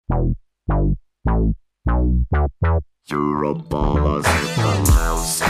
Euroballers in the house.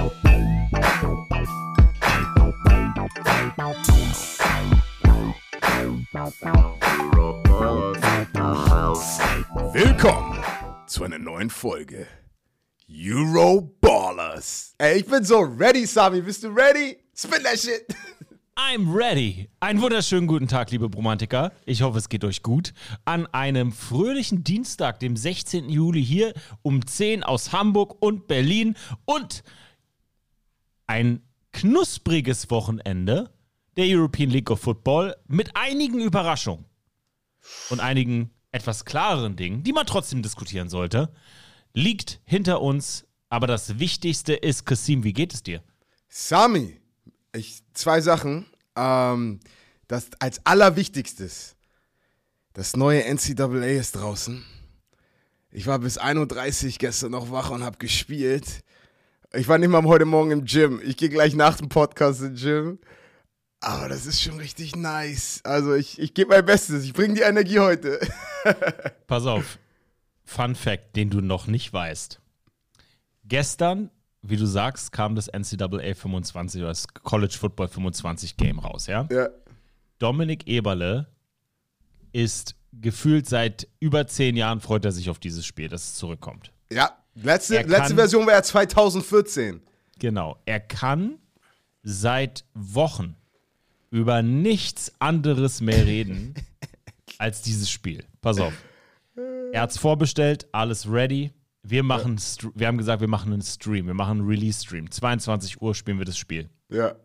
Euroballers in the house. Willkommen zu einer neuen Folge Euroballers. Ey, ich bin so ready, Sami. Bist du ready? Spin that shit. I'm ready. Einen wunderschönen guten Tag, liebe Bromantiker. Ich hoffe, es geht euch gut. An einem fröhlichen Dienstag, dem 16. Juli, hier um 10 aus Hamburg und Berlin. Und ein knuspriges Wochenende der European League of Football mit einigen Überraschungen und einigen etwas klareren Dingen, die man trotzdem diskutieren sollte, liegt hinter uns. Aber das Wichtigste ist, Kasim, wie geht es dir? Sami, zwei Sachen. Das als allerwichtigstes. Das neue NCAA ist draußen. Ich war bis 1.30 Uhr gestern noch wach und habe gespielt. Ich war nicht mal heute Morgen im Gym. Ich gehe gleich nach dem Podcast ins Gym. Aber das ist schon richtig nice. Also ich gebe mein Bestes. Ich bringe die Energie heute. Pass auf. Fun Fact, den du noch nicht weißt. Gestern, wie du sagst, kam das NCAA 25 oder das College Football 25 Game raus, ja? Ja. Dominik Eberle ist gefühlt seit über 10 Jahren, freut er sich auf dieses Spiel, dass es zurückkommt. Ja, letzte Version war ja 2014. Genau. Er kann seit Wochen über nichts anderes mehr reden als dieses Spiel. Pass auf. Er hat es vorbestellt, alles ready. Wir haben gesagt, wir machen einen Stream. Wir machen einen Release-Stream. 22 Uhr spielen wir das Spiel. Ja.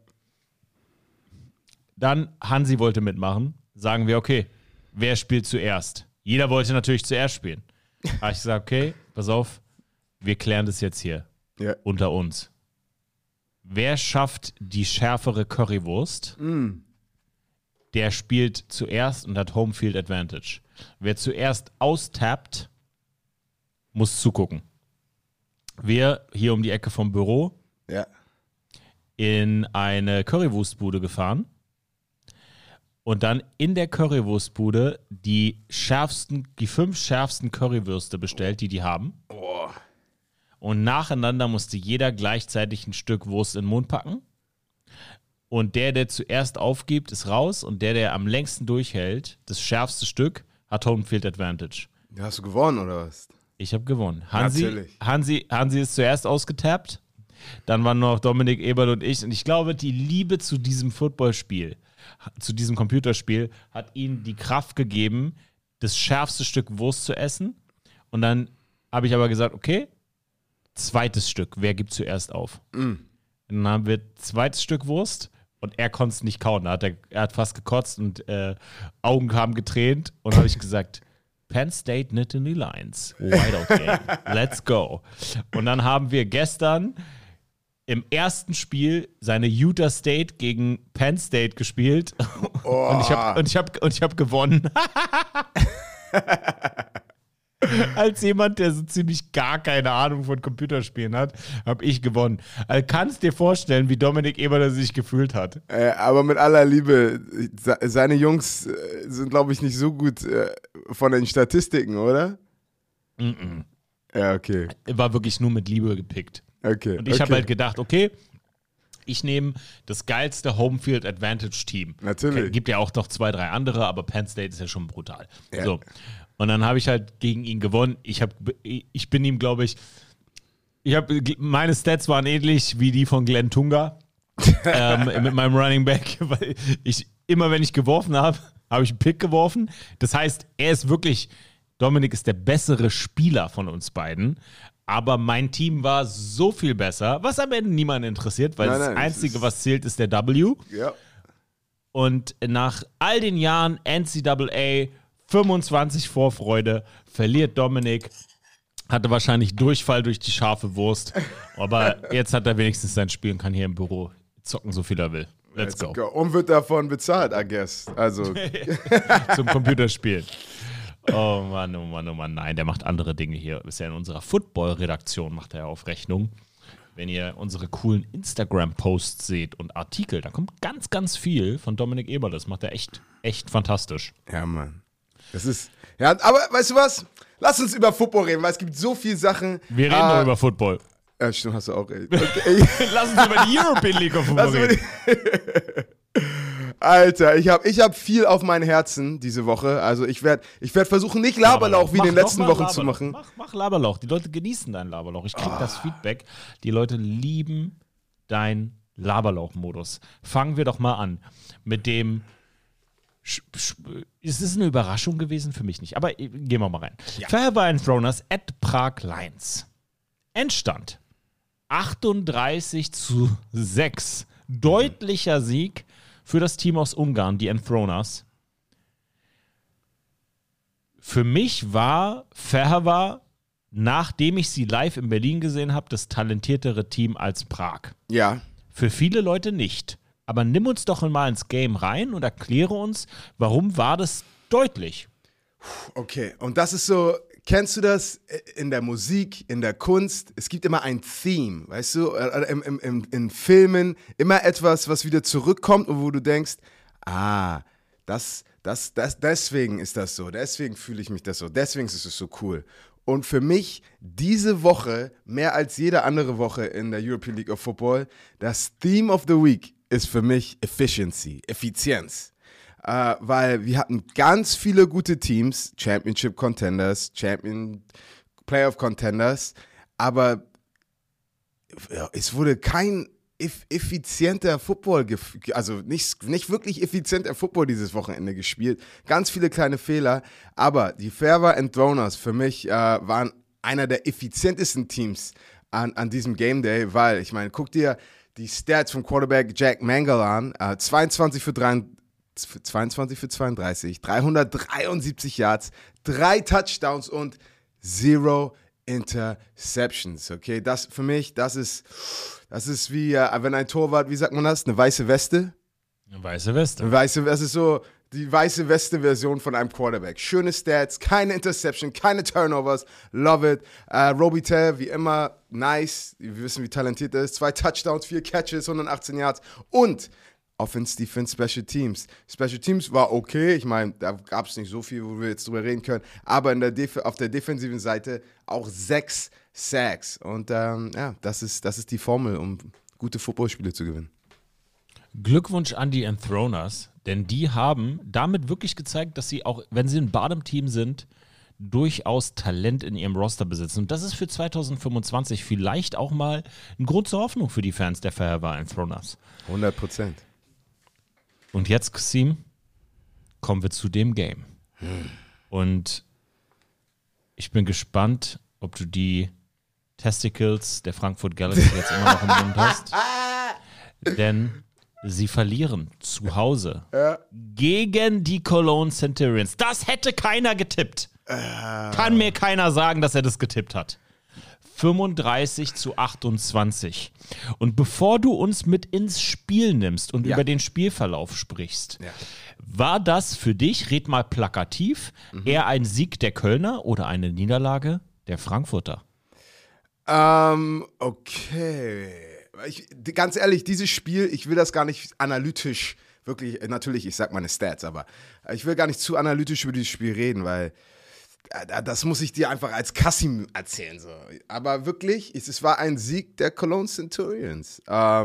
Dann Hansi wollte mitmachen. Sagen wir, okay, wer spielt zuerst? Jeder wollte natürlich zuerst spielen. Habe ich gesagt, okay, pass auf, wir klären das jetzt hier unter uns. Wer schafft die schärfere Currywurst? Der spielt zuerst und hat Homefield Advantage. Wer zuerst austappt, muss zugucken. Wir hier um die Ecke vom Büro in eine Currywurstbude gefahren und dann in der Currywurstbude die 5 schärfsten Currywürste bestellt, die haben. Oh. Und nacheinander musste jeder gleichzeitig ein Stück Wurst in den Mund packen. Und der zuerst aufgibt, ist raus. Und der am längsten durchhält, das schärfste Stück, hat Homefield Advantage. Hast du gewonnen, oder was? Ich habe gewonnen. Natürlich. Hansi ist zuerst ausgetappt. Dann waren noch Dominik Eberle und ich. Und ich glaube, die Liebe zu diesem Footballspiel, zu diesem Computerspiel, hat ihnen die Kraft gegeben, das schärfste Stück Wurst zu essen. Und dann habe ich aber gesagt, okay, zweites Stück, wer gibt zuerst auf? Und dann haben wir zweites Stück Wurst und er konnte es nicht kauen. Er hat fast gekotzt und Augen haben getränt. Und habe ich gesagt, Penn State Nittany Lions, Whiteout Game, let's go. Und dann haben wir gestern im ersten Spiel seine Utah State gegen Penn State gespielt. Oh. Und ich hab gewonnen. Als jemand, der so ziemlich gar keine Ahnung von Computerspielen hat, habe ich gewonnen. Also kannst dir vorstellen, wie Dominik Eberle sich gefühlt hat. Aber mit aller Liebe, seine Jungs sind, glaube ich, nicht so gut von den Statistiken, oder? Ja, okay. War wirklich nur mit Liebe gepickt. Okay. Und ich habe halt gedacht, okay, ich nehme das geilste Homefield Advantage Team. Natürlich. Gibt ja auch noch 2, 3 andere, aber Penn State ist ja schon brutal. Ja. So. Und dann habe ich halt gegen ihn gewonnen. Ich bin ihm, glaube ich, meine Stats waren ähnlich wie die von Glenn Tunga mit meinem Running Back, weil immer wenn ich geworfen habe, habe ich einen Pick geworfen. Das heißt, Dominik ist der bessere Spieler von uns beiden. Aber mein Team war so viel besser, was am Ende niemanden interessiert, weil das Einzige, was zählt, ist der W. Ja. Und nach all den Jahren NCAA 25 Vorfreude verliert Dominik, hatte wahrscheinlich Durchfall durch die scharfe Wurst, aber jetzt hat er wenigstens sein Spiel und kann hier im Büro zocken, so viel er will. Let's go. Und wird davon bezahlt, I guess. Also. Zum Computerspielen. Oh Mann, oh Mann, oh Mann. Nein, der macht andere Dinge hier. Ist ja in unserer Football-Redaktion, macht er auf Rechnung. Wenn ihr unsere coolen Instagram-Posts seht und Artikel, da kommt ganz, ganz viel von Dominik Eberle. Das macht er echt fantastisch. Ja, Mann. Das ist, ja, aber weißt du was? Lass uns über Football reden, weil es gibt so viele Sachen. Wir reden doch über Football. Ja, stimmt, hast du auch recht. Okay. Lass uns über die European League of Football reden. Alter, ich hab viel auf meinem Herzen diese Woche. Also ich werd versuchen, nicht Laberlauch wie in den letzten Wochen zu machen. Mach Laberlauch. Die Leute genießen deinen Laberlauch. Ich krieg das Feedback. Die Leute lieben deinen Laberlauch-Modus. Fangen wir doch mal an mit dem. Es ist eine Überraschung gewesen, für mich nicht. Aber gehen wir mal rein. Ja. Fairweather Enthroners at Prag Lions. Endstand 38-6. Deutlicher Sieg für das Team aus Ungarn, die Enthroners. Für mich war Fairweather, nachdem ich sie live in Berlin gesehen habe, das talentiertere Team als Prag. Ja. Für viele Leute nicht. Aber nimm uns doch mal ins Game rein und erkläre uns, warum war das deutlich? Okay, und das ist so, kennst du das in der Musik, in der Kunst? Es gibt immer ein Theme, weißt du, in Filmen immer etwas, was wieder zurückkommt und wo du denkst, deswegen ist das so, deswegen fühle ich mich das so, deswegen ist es so cool. Und für mich diese Woche, mehr als jede andere Woche in der European League of Football, das Theme of the Week ist für mich Effizienz. Weil wir hatten ganz viele gute Teams, Championship Contenders, Playoff Contenders, aber es wurde kein effizienter Football, also nicht wirklich effizienter Football dieses Wochenende gespielt. Ganz viele kleine Fehler, aber die Fairweather Enthroners für mich waren einer der effizientesten Teams an diesem Game Day, weil, ich meine, guck dir die Stats vom Quarterback Jack Mangle an, 22 für 32, 373 Yards, 3 Touchdowns und 0 Interceptions, okay? Das für mich, das ist wie, wenn ein Torwart, wie sagt man das, eine weiße Weste? Eine weiße Weste. Das ist so die weiße Weste-Version von einem Quarterback. Schöne Stats, keine Interception, keine Turnovers, love it. Robitaille, wie immer, nice, wir wissen, wie talentiert er ist. 2 Touchdowns, 4 Catches, 118 Yards und Offense, Defense, Special Teams. Special Teams war okay, ich meine, da gab es nicht so viel, wo wir jetzt drüber reden können, aber auf der defensiven Seite auch 6 Sacks. Und das ist die Formel, um gute Footballspiele zu gewinnen. Glückwunsch an die Enthroners, denn die haben damit wirklich gezeigt, dass sie auch, wenn sie ein Bottom-Team sind, durchaus Talent in ihrem Roster besitzen. Und das ist für 2025 vielleicht auch mal ein Grund zur Hoffnung für die Fans der Fairweather Enthroners. 100%. Und jetzt, Kasim, kommen wir zu dem Game. Und ich bin gespannt, ob du die Testicles der Frankfurt Galaxy jetzt immer noch im Mund hast. Denn sie verlieren zu Hause gegen die Cologne Centurions. Das hätte keiner getippt. Kann mir keiner sagen, dass er das getippt hat. 35-28. Und bevor du uns mit ins Spiel nimmst und über den Spielverlauf sprichst, war das für dich, red mal plakativ, eher ein Sieg der Kölner oder eine Niederlage der Frankfurter? Okay. Ganz ehrlich, dieses Spiel, ich will das gar nicht analytisch, wirklich, natürlich, ich sag meine Stats, aber ich will gar nicht zu analytisch über dieses Spiel reden, weil das muss ich dir einfach als Kassim erzählen. So. Aber wirklich, es war ein Sieg der Cologne Centurions.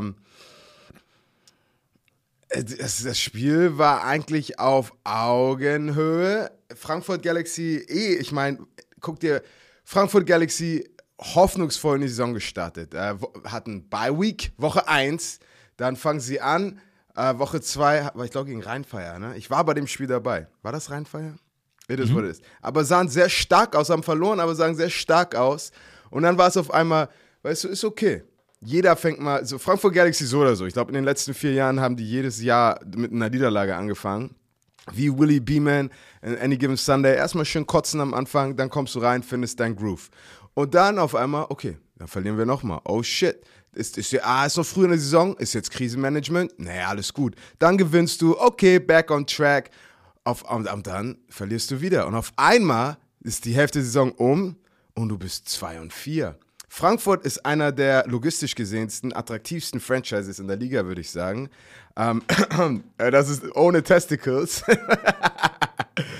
Das Spiel war eigentlich auf Augenhöhe. Frankfurt Galaxy, ich meine, guck dir, Frankfurt Galaxy hoffnungsvoll in die Saison gestartet. Hatten Bye Week, Woche 1, dann fangen sie an, Woche 2, war ich glaube gegen Rheinfeier, ne? Ich war bei dem Spiel dabei. War das Rheinfeier? It is what it is. Aber sahen sehr stark aus, haben verloren, aber sahen sehr stark aus. Und dann war es auf einmal, weißt du, ist okay. Jeder fängt mal, so Frankfurt Galaxy so oder so. Ich glaube, in den letzten 4 Jahren haben die jedes Jahr mit einer Niederlage angefangen. Wie Willie Beeman, Any Given Sunday. Erstmal schön kotzen am Anfang, dann kommst du rein, findest dein Groove. Und dann auf einmal, okay, dann verlieren wir nochmal. Oh shit. Ist noch früh in der Saison, ist jetzt Krisenmanagement? Naja, alles gut. Dann gewinnst du, okay, back on track. Und dann verlierst du wieder. Und auf einmal ist die Hälfte der Saison um und du bist 2-4. Frankfurt ist einer der logistisch gesehensten, attraktivsten Franchises in der Liga, würde ich sagen. Das ist ohne Testicles.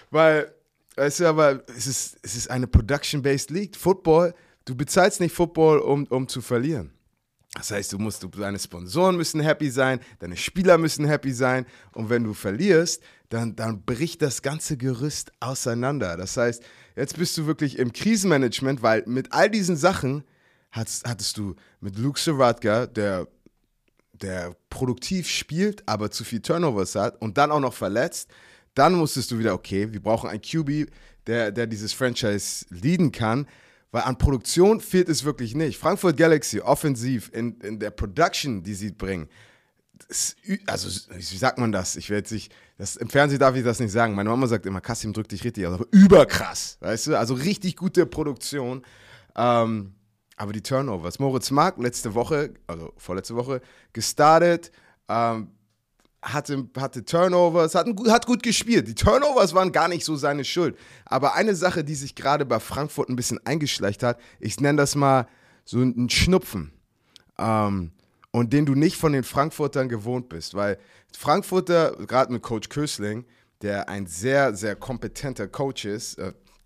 Weil, weißt du, aber es ist eine Production-Based League. Football, du bezahlst nicht Football, um zu verlieren. Das heißt, deine Sponsoren müssen happy sein, deine Spieler müssen happy sein und wenn du verlierst, dann bricht das ganze Gerüst auseinander. Das heißt, jetzt bist du wirklich im Krisenmanagement, weil mit all diesen Sachen hattest du mit Luke Saratka, der produktiv spielt, aber zu viel Turnovers hat und dann auch noch verletzt, dann musstest du wieder, okay, wir brauchen einen QB, der dieses Franchise leaden kann. Weil an Produktion fehlt es wirklich nicht. Frankfurt Galaxy, offensiv, in der Production, die sie bringen, also, wie sagt man das? Im Fernsehen darf ich das nicht sagen. Meine Mama sagt immer, Kassim drückt dich richtig aus, aber überkrass, weißt du? Also richtig gute Produktion. Aber die Turnovers. Moritz Mark, vorletzte Woche, gestartet, hatte Turnovers, hat gut gespielt. Die Turnovers waren gar nicht so seine Schuld. Aber eine Sache, die sich gerade bei Frankfurt ein bisschen eingeschleicht hat, ich nenne das mal so einen Schnupfen. Und den du nicht von den Frankfurtern gewohnt bist. Weil Frankfurter, gerade mit Coach Kösling, der ein sehr, sehr kompetenter Coach ist,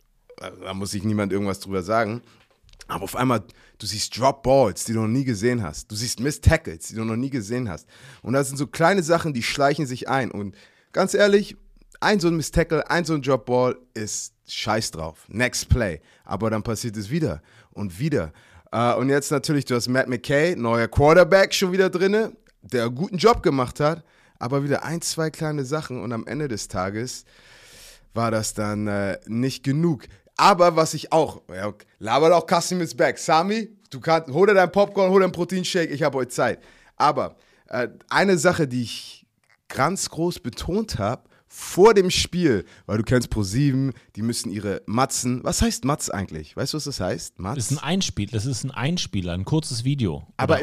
da muss sich niemand irgendwas drüber sagen, aber auf einmal, du siehst Drop Balls, die du noch nie gesehen hast. Du siehst Missed Tackles, die du noch nie gesehen hast. Und das sind so kleine Sachen, die schleichen sich ein. Und ganz ehrlich, ein so ein Missed Tackle, ein so ein Drop Ball ist scheiß drauf. Next Play. Aber dann passiert es wieder und wieder. Und jetzt natürlich, du hast Matt McKay, neuer Quarterback schon wieder drin, der einen guten Job gemacht hat. Aber wieder 1, 2 kleine Sachen. Und am Ende des Tages war das dann nicht genug. Aber was ich auch, labert auch Kassim is back. Sami, hol dir dein Popcorn, hol dir einen Proteinshake, ich habe heute Zeit. Aber eine Sache, die ich ganz groß betont habe, vor dem Spiel, weil du kennst Pro7, die müssen ihre Matzen, was heißt Matz eigentlich? Weißt du, was das heißt? Matz? Das ist ein Einspieler, ein kurzes Video. Aber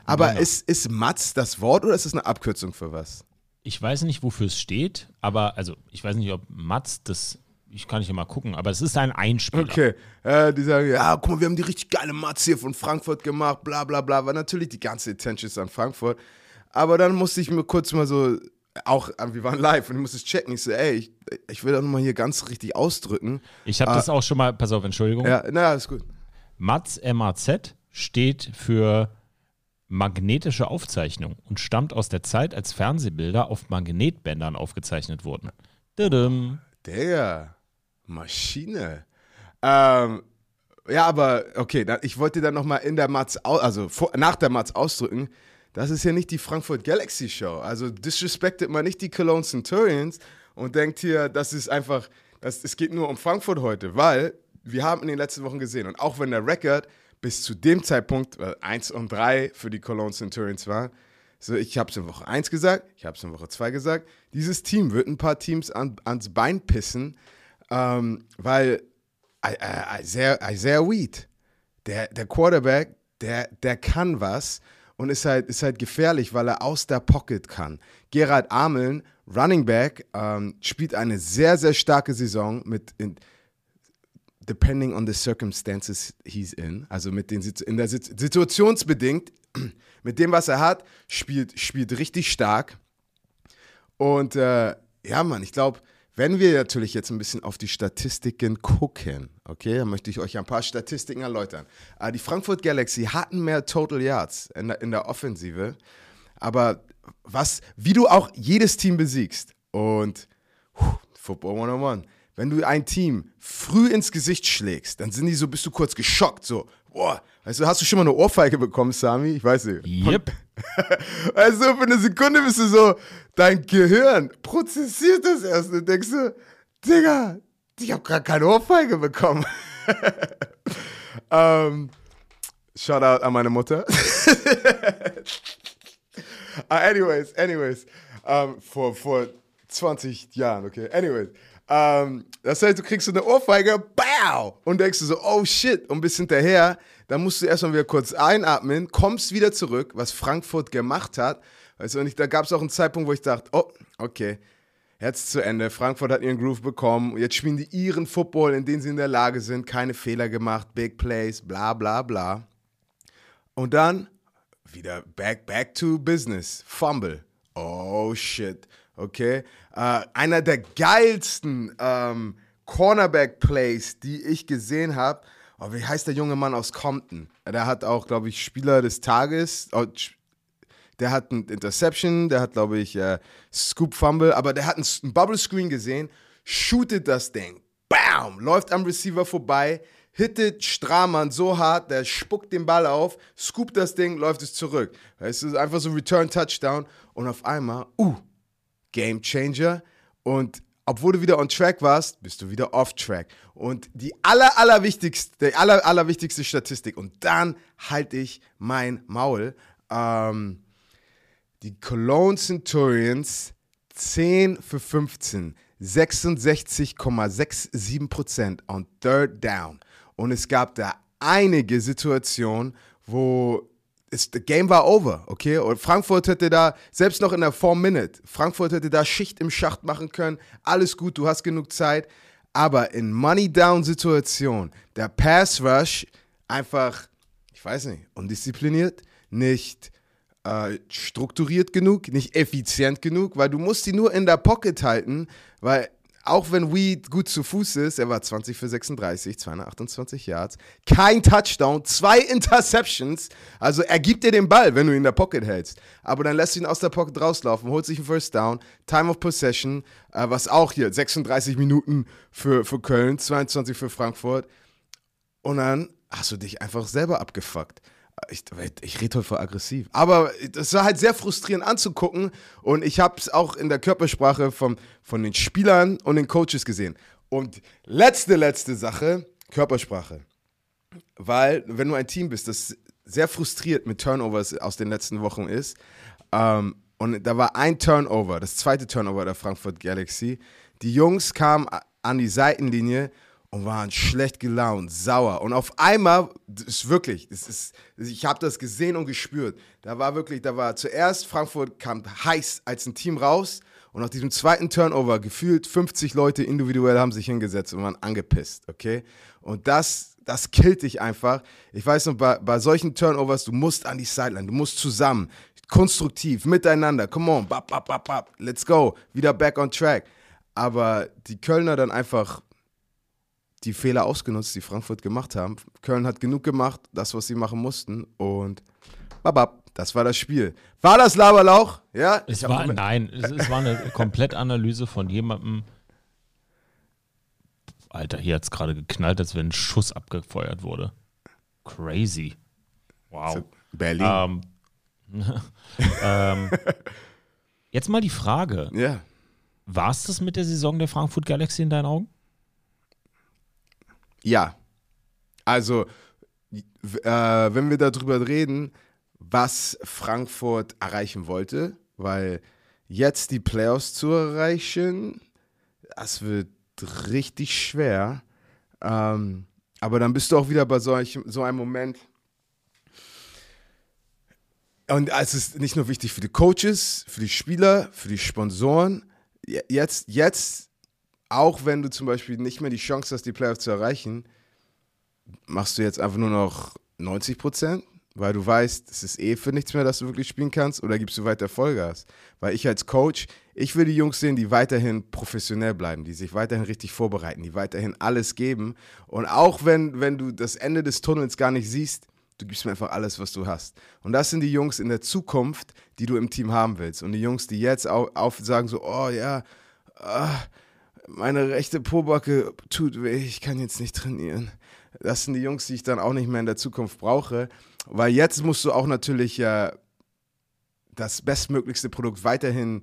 ist Matz das Wort oder ist es eine Abkürzung für was? Ich weiß nicht, wofür es steht, aber, also, ich weiß nicht, ob Matz ich kann nicht mal gucken, aber es ist ein Einspieler. Okay, die sagen, ja, guck mal, wir haben die richtig geile Matz hier von Frankfurt gemacht, bla bla bla, war natürlich die ganze Attention ist an Frankfurt, aber dann musste ich mir kurz mal so, wir waren live und ich musste es checken, ich so, ey, ich will das nochmal hier ganz richtig ausdrücken. Ich habe das auch schon mal, pass auf, Entschuldigung. Ja, na, ist gut. Matz, M-A-Z, steht für magnetische Aufzeichnung und stammt aus der Zeit, als Fernsehbilder auf Magnetbändern aufgezeichnet wurden. Dadum. Der Maschine. Ja, aber okay, ich wollte dann nochmal in der Matz, nach der Matz ausdrücken, das ist ja nicht die Frankfurt Galaxy Show. Also disrespektet man nicht die Cologne Centurions und denkt hier, das ist einfach, es geht nur um Frankfurt heute, weil wir haben in den letzten Wochen gesehen und auch wenn der Rekord bis zu dem Zeitpunkt 1-3 für die Cologne Centurions war, so, ich habe es in Woche 1 gesagt, ich habe es in Woche 2 gesagt, dieses Team wird ein paar Teams ans Bein pissen, weil Isaiah Weed, der Quarterback, der kann was und ist halt gefährlich, weil er aus der Pocket kann. Gerald Ameln, Running Back, spielt eine sehr, sehr starke Saison depending on the circumstances he's in, also situationsbedingt, mit dem, was er hat, spielt richtig stark. Und ja, Mann, ich glaube, wenn wir natürlich jetzt ein bisschen auf die Statistiken gucken, okay, dann möchte ich euch ein paar Statistiken erläutern. Die Frankfurt Galaxy hatten mehr Total Yards in der Offensive, aber wie du auch jedes Team besiegst und Football 101, wenn du ein Team früh ins Gesicht schlägst, dann bist du kurz geschockt, so, boah, weißt du, hast du schon mal eine Ohrfeige bekommen, Sami? Ich weiß nicht. Yep. Weißt du, für eine Sekunde bist du so, dein Gehirn prozessiert das erst und denkst du, Digga, ich habe gerade keine Ohrfeige bekommen. Shoutout an meine Mutter. Anyways, vor 20 Jahren, okay, anyways. Das heißt, du kriegst so eine Ohrfeige, BAU! Und denkst du so, oh shit, und bist hinterher, dann musst du erstmal wieder kurz einatmen, kommst wieder zurück, was Frankfurt gemacht hat. Weißt du, und da gab es auch einen Zeitpunkt, wo ich dachte, oh, okay, jetzt zu Ende, Frankfurt hat ihren Groove bekommen, jetzt spielen die ihren Football, in dem sie in der Lage sind, keine Fehler gemacht, Big Plays, bla bla bla. Und dann wieder back to business, Fumble. Oh shit. okay? Einer der geilsten Cornerback-Plays, die ich gesehen habe. Oh, wie heißt der junge Mann aus Compton? Der hat auch, glaube ich, Spieler des Tages. Der hat ein Interception, der hat, glaube ich, Scoop Fumble, aber der hat einen Bubble Screen gesehen, shootet das Ding, bam, läuft am Receiver vorbei, hittet Stramann so hart, der spuckt den Ball auf, scoopt das Ding, läuft es zurück. Es ist einfach so Return Touchdown und auf einmal, Game Changer und obwohl du wieder on track warst, bist du wieder off track. Und die allerwichtigste Statistik, und dann halte ich mein Maul, die Cologne Centurions 10 für 15, 66,67% on Third Down. Und es gab da einige Situationen, wo das Game war over, okay? Und Frankfurt hätte da, selbst noch in der 4-Minute, Frankfurt hätte da Schicht im Schacht machen können. Alles gut, du hast genug Zeit. Aber in Money-Down-Situationen, der Pass-Rush einfach, ich weiß nicht, undiszipliniert, nicht strukturiert genug, nicht effizient genug, weil du musst die nur in der Pocket halten, weil auch wenn Weed gut zu Fuß ist, er war 20 für 36, 228 Yards, kein Touchdown, 2 Interceptions, also er gibt dir den Ball, wenn du ihn in der Pocket hältst, aber dann lässt du ihn aus der Pocket rauslaufen, holt sich einen First Down, Time of Possession, was auch hier 36 Minuten für Köln, 22 für Frankfurt und dann hast du dich einfach selber abgefuckt. Ich rede heute voll aggressiv. Aber das war halt sehr frustrierend anzugucken und ich habe es auch in der Körpersprache von den Spielern und den Coaches gesehen. Und letzte Sache, Körpersprache. Weil, wenn du ein Team bist, das sehr frustriert mit Turnovers aus den letzten Wochen ist, und da war ein Turnover, das zweite Turnover der Frankfurt Galaxy, die Jungs kamen an die Seitenlinie und waren schlecht gelaunt, sauer. Und auf einmal, ich habe das gesehen und gespürt. Da war zuerst, Frankfurt kam heiß als ein Team raus und nach diesem zweiten Turnover gefühlt 50 Leute individuell haben sich hingesetzt und waren angepisst, okay? Und das killt dich einfach. Ich weiß noch, bei solchen Turnovers, du musst an die Sideline, du musst zusammen, konstruktiv, miteinander, come on, let's go, wieder back on track. Aber die Kölner dann einfach die Fehler ausgenutzt, die Frankfurt gemacht haben. Köln hat genug gemacht, das, was sie machen mussten. Und das war das Spiel. War das Laberlauch? Ja? Es war eine Komplettanalyse von jemandem. Alter, hier hat es gerade geknallt, als wenn ein Schuss abgefeuert wurde. Crazy. Wow. Berlin. Jetzt mal die Frage. Ja. War es das mit der Saison der Frankfurt Galaxy in deinen Augen? Ja, also wenn wir darüber reden, was Frankfurt erreichen wollte, weil jetzt die Playoffs zu erreichen, das wird richtig schwer, aber dann bist du auch wieder bei so einem Moment. Und es ist nicht nur wichtig für die Coaches, für die Spieler, für die Sponsoren, jetzt auch wenn du zum Beispiel nicht mehr die Chance hast, die Playoffs zu erreichen, machst du jetzt einfach nur noch 90%, weil du weißt, es ist für nichts mehr, dass du wirklich spielen kannst, oder gibst du weiter Vollgas? Weil ich als Coach, ich will die Jungs sehen, die weiterhin professionell bleiben, die sich weiterhin richtig vorbereiten, die weiterhin alles geben. Und auch wenn du das Ende des Tunnels gar nicht siehst, du gibst mir einfach alles, was du hast. Und das sind die Jungs in der Zukunft, die du im Team haben willst. Und die Jungs, die jetzt sagen so, oh ja, meine rechte Pobacke tut weh, ich kann jetzt nicht trainieren. Das sind die Jungs, die ich dann auch nicht mehr in der Zukunft brauche, weil jetzt musst du auch natürlich das bestmöglichste Produkt weiterhin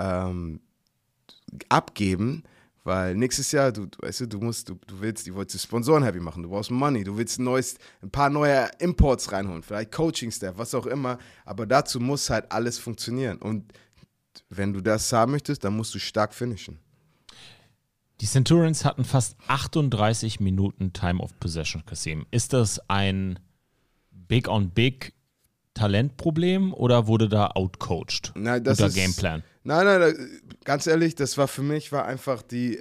abgeben, weil nächstes Jahr, du willst die Sponsoren happy machen, du brauchst Money, du willst ein paar neue Imports reinholen, vielleicht Coaching-Staff, was auch immer, aber dazu muss halt alles funktionieren und wenn du das haben möchtest, dann musst du stark finishen. Die Centurions hatten fast 38 Minuten Time of Possession, Kasim. Ist das ein Big-on-Big Talentproblem oder wurde da outcoached? Unter Gameplan? Nein, ganz ehrlich, das war für mich einfach die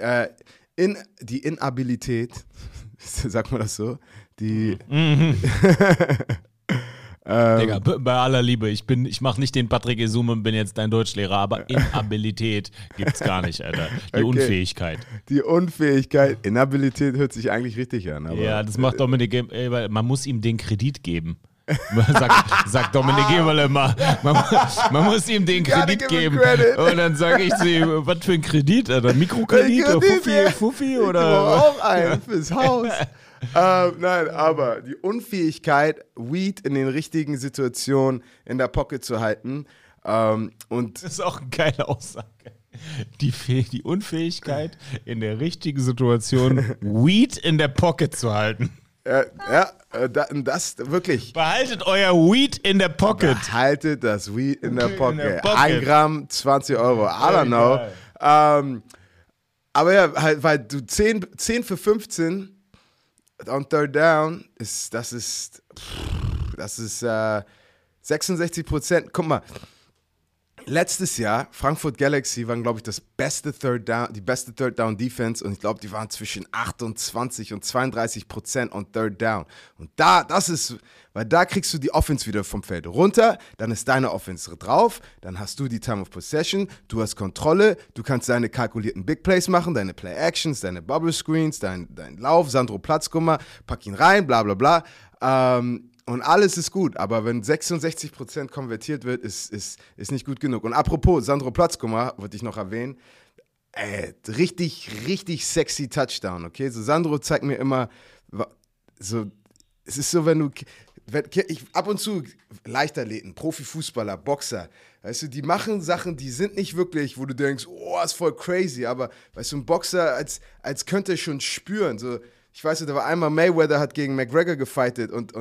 Inabilität, sagt man das so, Digga, bei aller Liebe, ich mache nicht den Patrick Esume und bin jetzt dein Deutschlehrer, aber Inabilität gibt's gar nicht, Alter. Die Unfähigkeit. Die Unfähigkeit, Inabilität hört sich eigentlich richtig an. Aber ja, das macht Dominik, weil man muss ihm den Kredit geben. Sagt Dominik Eberle immer, man muss ihm den Kredit geben. Und dann sage ich zu ihm, was für ein Kredit, Alter? Mikrokredit oder Fuffi oder? Ich auch einen fürs Haus. Nein, aber die Unfähigkeit, Weed in den richtigen Situationen in der Pocket zu halten. Und das ist auch eine geile Aussage. Die Unfähigkeit, in der richtigen Situation Weed in der Pocket zu halten. Das wirklich. Behaltet euer Weed in der Pocket. Behaltet das Weed in der Pocket. 1 Gramm, 20 Euro. I don't know. Aber ja, halt, weil du 10 für 15 on third down das ist 66%. Guck mal, letztes Jahr, Frankfurt Galaxy waren, glaube ich, die beste Third Down Defense und ich glaube, die waren zwischen 28 und 32% on Third Down. Und weil da kriegst du die Offense wieder vom Feld runter, dann ist deine Offense drauf, dann hast du die Time of Possession, du hast Kontrolle, du kannst deine kalkulierten Big Plays machen, deine Play Actions, deine Bubble Screens, dein Lauf, Sandro Platzkummer, pack ihn rein, bla bla bla. Und alles ist gut, aber wenn 66% konvertiert wird, ist nicht gut genug. Und apropos, Sandro Platzkummer, wollte ich noch erwähnen, richtig, richtig sexy Touchdown, okay? So Sandro zeigt mir immer, so, es ist so, ab und zu Leichtathleten, Profifußballer, Boxer, weißt du, die machen Sachen, die sind nicht wirklich, wo du denkst, oh, ist voll crazy, aber weißt du, ein Boxer, als könnte er schon spüren, so. Ich weiß nicht, da war einmal Mayweather hat gegen McGregor gefightet und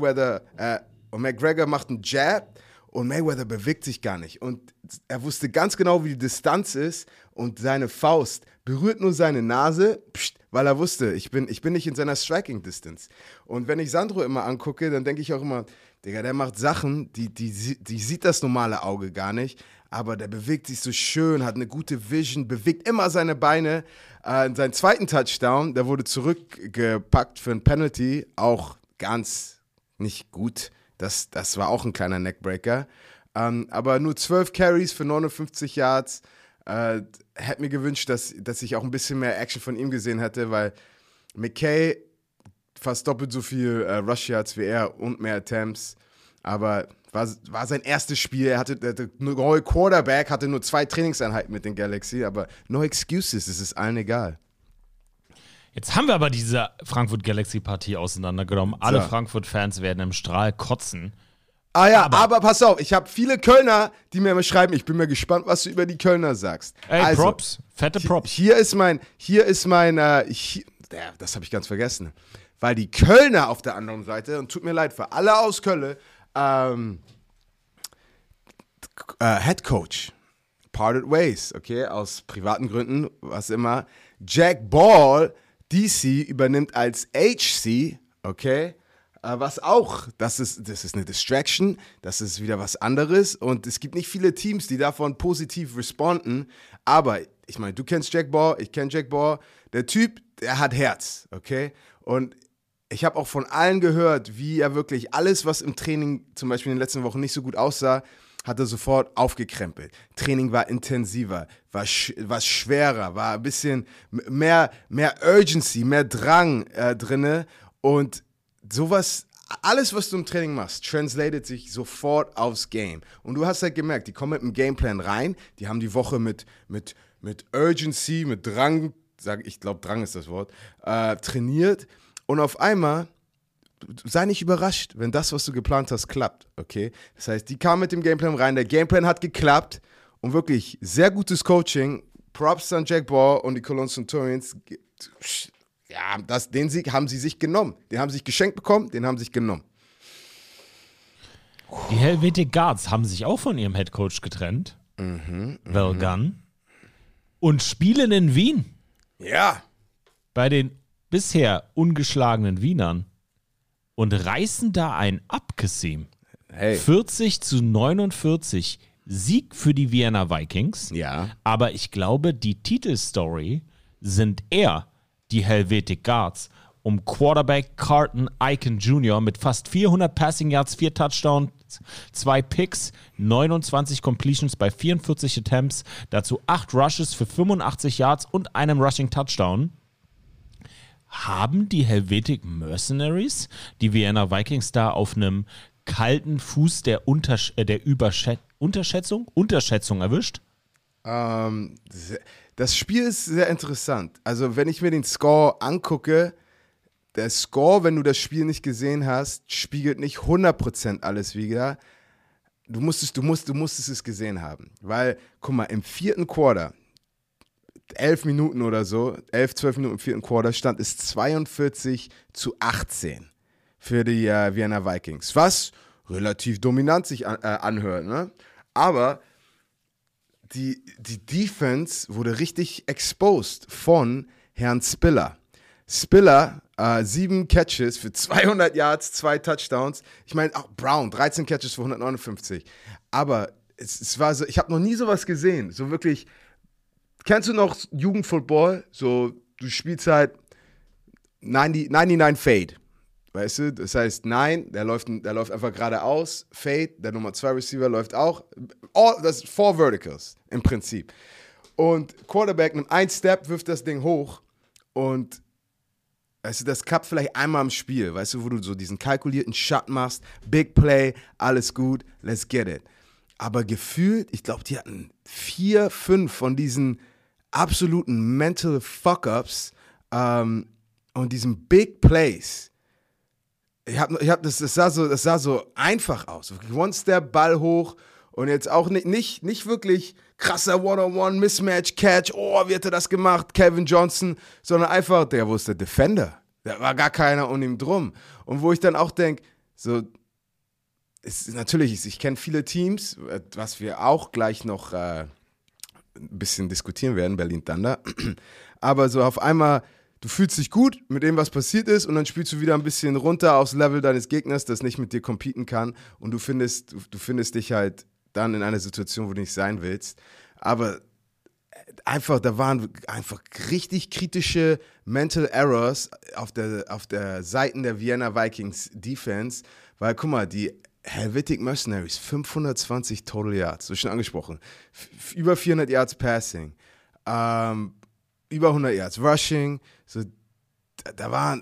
McGregor macht einen Jab und Mayweather bewegt sich gar nicht. Und er wusste ganz genau, wie die Distanz ist und seine Faust berührt nur seine Nase, weil er wusste, ich bin nicht in seiner Striking Distance. Und wenn ich Sandro immer angucke, dann denke ich auch immer, Digga, der macht Sachen, die sieht das normale Auge gar nicht, aber der bewegt sich so schön, hat eine gute Vision, bewegt immer seine Beine. In seinen zweiten Touchdown, der wurde zurückgepackt für ein Penalty, auch ganz nicht gut. Das war auch ein kleiner Neckbreaker. Aber nur 12 Carries für 59 Yards. Hätte mir gewünscht, dass ich auch ein bisschen mehr Action von ihm gesehen hätte, weil McKay fast doppelt so viel Rush Yards wie er und mehr Attempts. Aber war sein erstes Spiel. Er hatte der neue Quarterback, hatte nur 2 Trainingseinheiten mit den Galaxy, aber no excuses, es ist allen egal. Jetzt haben wir aber diese Frankfurt Galaxy-Partie auseinandergenommen. Alle Frankfurt-Fans werden im Strahl kotzen. Ah ja, aber pass auf, ich habe viele Kölner, die mir immer schreiben, ich bin mal gespannt, was du über die Kölner sagst. Ey, also, Props, fette Props. Hier ist mein, das habe ich ganz vergessen, weil die Kölner auf der anderen Seite, und tut mir leid für alle aus Köln, Head Coach, parted ways, okay, aus privaten Gründen, was immer. Jack Ball, DC, übernimmt als HC, okay, was auch, das ist eine Distraction, das ist wieder was anderes und es gibt nicht viele Teams, die davon positiv responden, aber ich meine, du kennst Jack Ball, ich kenne Jack Ball, der Typ, der hat Herz, okay, und ich habe auch von allen gehört, wie er wirklich alles, was im Training zum Beispiel in den letzten Wochen nicht so gut aussah, hat er sofort aufgekrempelt. Training war intensiver, war schwerer, war ein bisschen mehr Urgency, mehr Drang drinne und sowas, alles, was du im Training machst, translated sich sofort aufs Game. Und du hast halt gemerkt, die kommen mit einem Gameplan rein, die haben die Woche mit Urgency, mit Drang, ich glaube Drang ist das Wort, trainiert. Und auf einmal, sei nicht überrascht, wenn das, was du geplant hast, klappt, okay? Das heißt, die kamen mit dem Gameplan rein, der Gameplan hat geklappt und wirklich sehr gutes Coaching. Props an Jack Ball und die Cologne Centurions. Ja, den Sieg haben sie sich genommen. Den haben sie sich geschenkt bekommen, den haben sie sich genommen. Die Helvetic Guards haben sich auch von ihrem Headcoach getrennt. Well done. Und spielen in Wien. Ja. Bei den bisher ungeschlagenen Wienern und reißen da ein ab, Kassim. Hey. 40-49 Sieg für die Vienna Vikings. Ja. Aber ich glaube, die Titelstory sind eher die Helvetic Guards um Quarterback Carlton Icahn Jr. mit fast 400 Passing Yards, 4 Touchdowns, 2 Picks, 29 Completions bei 44 Attempts, dazu 8 Rushes für 85 Yards und einem Rushing Touchdown. Haben die Helvetic Mercenaries die Vienna Vikings da auf einem kalten Fuß der Unterschätzung erwischt? Das Spiel ist sehr interessant. Also wenn ich mir den Score angucke, der Score, wenn du das Spiel nicht gesehen hast, spiegelt nicht 100% alles wider. Du musstest es gesehen haben. Weil, guck mal, im 4. Quarter, 11 Minuten oder so, 11, 12 Minuten im 4. Quarter, stand es 42-18 für die Vienna Vikings. Was relativ dominant sich anhört, ne? Aber die Defense wurde richtig exposed von Herrn Spiller. Spiller, 7 Catches für 200 Yards, 2 Touchdowns. Ich meine, auch Brown, 13 Catches für 159. Aber es war so, ich habe noch nie sowas gesehen. So wirklich, kennst du noch Jugendfootball? So, du spielst halt 99 Fade. Weißt du, das heißt, der läuft einfach geradeaus, Fade, der Nummer 2 Receiver läuft auch. Das ist 4 Verticals im Prinzip. Und Quarterback nimmt einen Step, wirft das Ding hoch und weißt du, das klappt vielleicht einmal im Spiel, weißt du, wo du so diesen kalkulierten Shot machst, Big Play, alles gut, let's get it. Aber gefühlt, ich glaube, die hatten 4, 5 von diesen absoluten Mental Fuck-Ups und diesen Big Plays. Das sah so einfach aus. One-Step, Ball hoch und jetzt auch nicht wirklich krasser One-on-One-Mismatch-Catch. Oh, wie hat er das gemacht? Kevin Johnson. Sondern einfach, der wusste Defender. Da war gar keiner um ihn drum. Und wo ich dann auch denke, so, ich kenne viele Teams, was wir auch gleich noch ein bisschen diskutieren werden, Berlin Thunder. Aber so auf einmal, du fühlst dich gut mit dem, was passiert ist und dann spielst du wieder ein bisschen runter aufs Level deines Gegners, das nicht mit dir competen kann und du findest dich halt dann in einer Situation, wo du nicht sein willst. Aber da waren einfach richtig kritische Mental Errors auf der Seite der Vienna Vikings Defense, weil guck mal, die Helvetic Mercenaries, 520 Total Yards, so schon angesprochen, über 400 Yards Passing, über 100 Yards Rushing, so, da war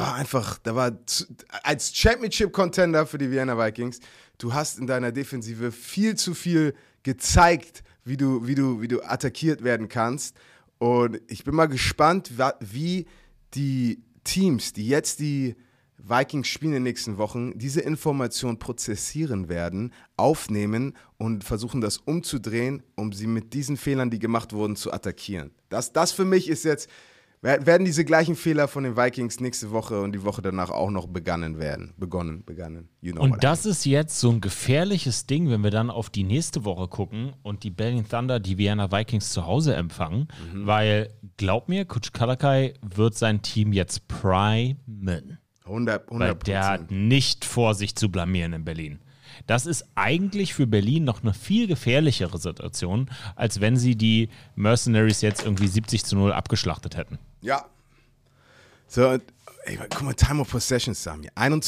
als Championship-Contender für die Vienna Vikings, du hast in deiner Defensive viel zu viel gezeigt, wie du attackiert werden kannst. Und ich bin mal gespannt, wie die Teams, die jetzt die Vikings spielen in den nächsten Wochen, diese Information prozessieren werden, aufnehmen und versuchen, das umzudrehen, um sie mit diesen Fehlern, die gemacht wurden, zu attackieren. Das für mich ist jetzt, werden diese gleichen Fehler von den Vikings nächste Woche und die Woche danach auch noch begonnen werden. You know und das ist jetzt so ein gefährliches Ding, wenn wir dann auf die nächste Woche gucken und die Berlin Thunder die Vienna Vikings zu Hause empfangen, weil, glaub mir, Coach Kalakai wird sein Team jetzt primen. 100%. Weil der hat nicht vor, sich zu blamieren in Berlin. Das ist eigentlich für Berlin noch eine viel gefährlichere Situation, als wenn sie die Mercenaries jetzt irgendwie 70-0 abgeschlachtet hätten. Ja. So, guck mal, Time of Possession haben wir.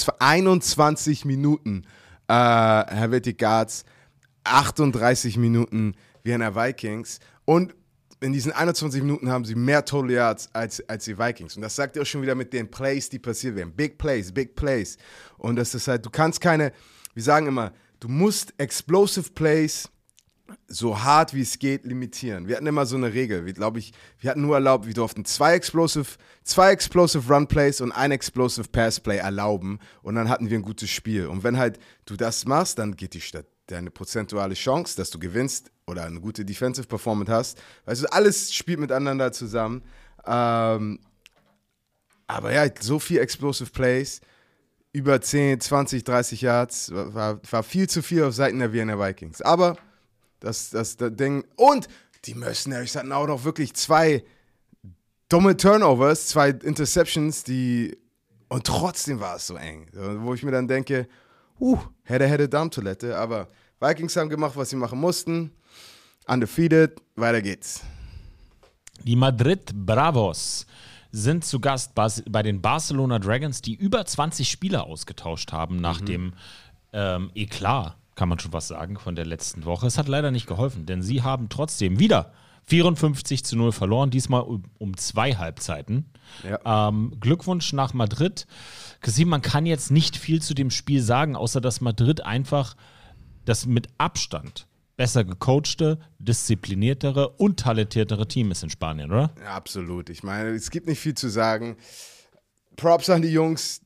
21 Minuten Helvetic Guards, 38 Minuten Vienna Vikings und in diesen 21 Minuten haben sie mehr Total Yards als die Vikings. Und das sagt ihr auch schon wieder mit den Plays, die passiert werden. Big Plays, Big Plays. Und das ist halt, du kannst keine, wir sagen immer, du musst Explosive Plays so hart wie es geht limitieren. Wir hatten immer so eine Regel. Wir hatten nur erlaubt, wir durften zwei Explosive Run Plays und ein Explosive Pass Play erlauben. Und dann hatten wir ein gutes Spiel. Und wenn halt du das machst, dann geht deine prozentuale Chance, dass du gewinnst oder eine gute Defensive Performance hast. Weißt du, alles spielt miteinander zusammen. Aber ja, so viel Explosive Plays, über 10, 20, 30 Yards, war viel zu viel auf Seiten der Vienna Vikings. Aber das Ding, und die Mercenaries hatten auch noch wirklich 2 dumme Turnovers, 2 Interceptions, und trotzdem war es so eng. Wo ich mir dann denke, hätte Darmtoilette, aber Vikings haben gemacht, was sie machen mussten. Undefeated, weiter geht's. Die Madrid Bravos sind zu Gast bei den Barcelona Dragons, die über 20 Spieler ausgetauscht haben nach dem Eklat, kann man schon was sagen, von der letzten Woche. Es hat leider nicht geholfen, denn sie haben trotzdem wieder 54-0 verloren, diesmal um 2 Halbzeiten. Ja. Glückwunsch nach Madrid. Kasim, man kann jetzt nicht viel zu dem Spiel sagen, außer dass Madrid einfach das mit Abstand besser gecoachte, diszipliniertere und talentiertere Team ist in Spanien, oder? Ja, absolut. Ich meine, es gibt nicht viel zu sagen. Props an die Jungs,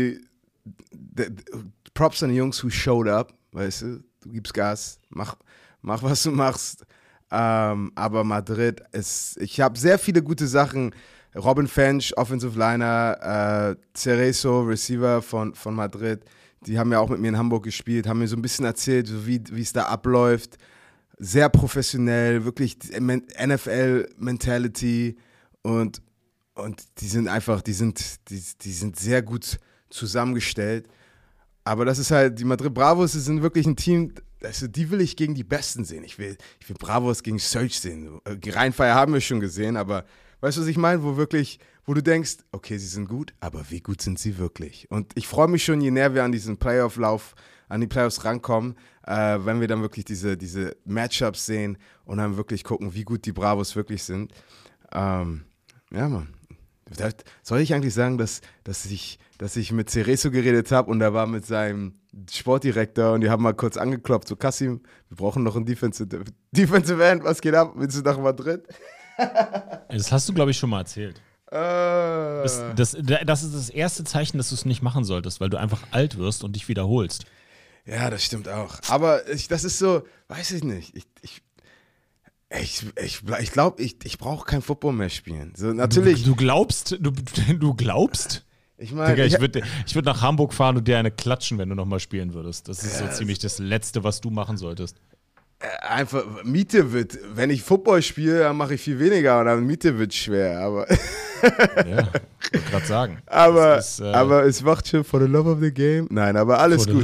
Props an die Jungs, who showed up, weißt du, du gibst Gas, mach was du machst. Aber Madrid ich habe sehr viele gute Sachen. Robin Fench, Offensive Liner, Cerezo, Receiver von Madrid, die haben ja auch mit mir in Hamburg gespielt, haben mir so ein bisschen erzählt, so wie es da abläuft. Sehr professionell, wirklich NFL-Mentality und die sind einfach, die sind sehr gut zusammengestellt. Aber das ist halt, die Madrid Bravos, die sind wirklich ein Team, also die will ich gegen die Besten sehen. Ich will Bravos gegen Surge sehen. Rheinfire haben wir schon gesehen, aber weißt du, was ich meine? Wo du denkst, okay, sie sind gut, aber wie gut sind sie wirklich? Und ich freue mich schon, je näher wir an diesen Playoff-Lauf, an die Playoffs rankommen, wenn wir dann wirklich diese Matchups sehen und dann wirklich gucken, wie gut die Bravos wirklich sind. Ja, Mann. Soll ich eigentlich sagen, dass ich mit Cerezo geredet habe und er war mit seinem Sportdirektor und die haben mal kurz angeklopft, so Kasim, wir brauchen noch einen Defensive End, was geht ab? Willst du nach Madrid? Das hast du, glaube ich, schon mal erzählt. Das ist das erste Zeichen, dass du es nicht machen solltest, weil du einfach alt wirst und dich wiederholst. Ja, das stimmt auch. Aber das ist so, weiß ich nicht. Ich glaube, ich brauche kein Football mehr spielen. So, natürlich. Du glaubst? Du glaubst? Ich meine, ich würd nach Hamburg fahren und dir eine klatschen, wenn du nochmal spielen würdest. Das ist so ziemlich das Letzte, was du machen solltest. Einfach, Miete wird, wenn ich Football spiele, dann mache ich viel weniger und dann Miete wird schwer, aber. Ja, ich wollte gerade sagen. Aber es macht schon for the love of the game. Nein, aber alles gut.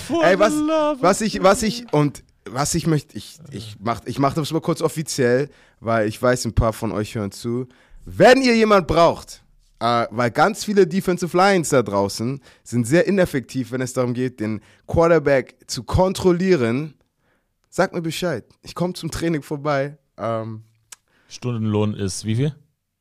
Was ich möchte, ich mach das mal kurz offiziell, weil ich weiß, ein paar von euch hören zu. Wenn ihr jemand braucht, weil ganz viele Defensive Lines da draußen sind sehr ineffektiv, wenn es darum geht, den Quarterback zu kontrollieren, sagt mir Bescheid. Ich komme zum Training vorbei. Stundenlohn ist wie viel?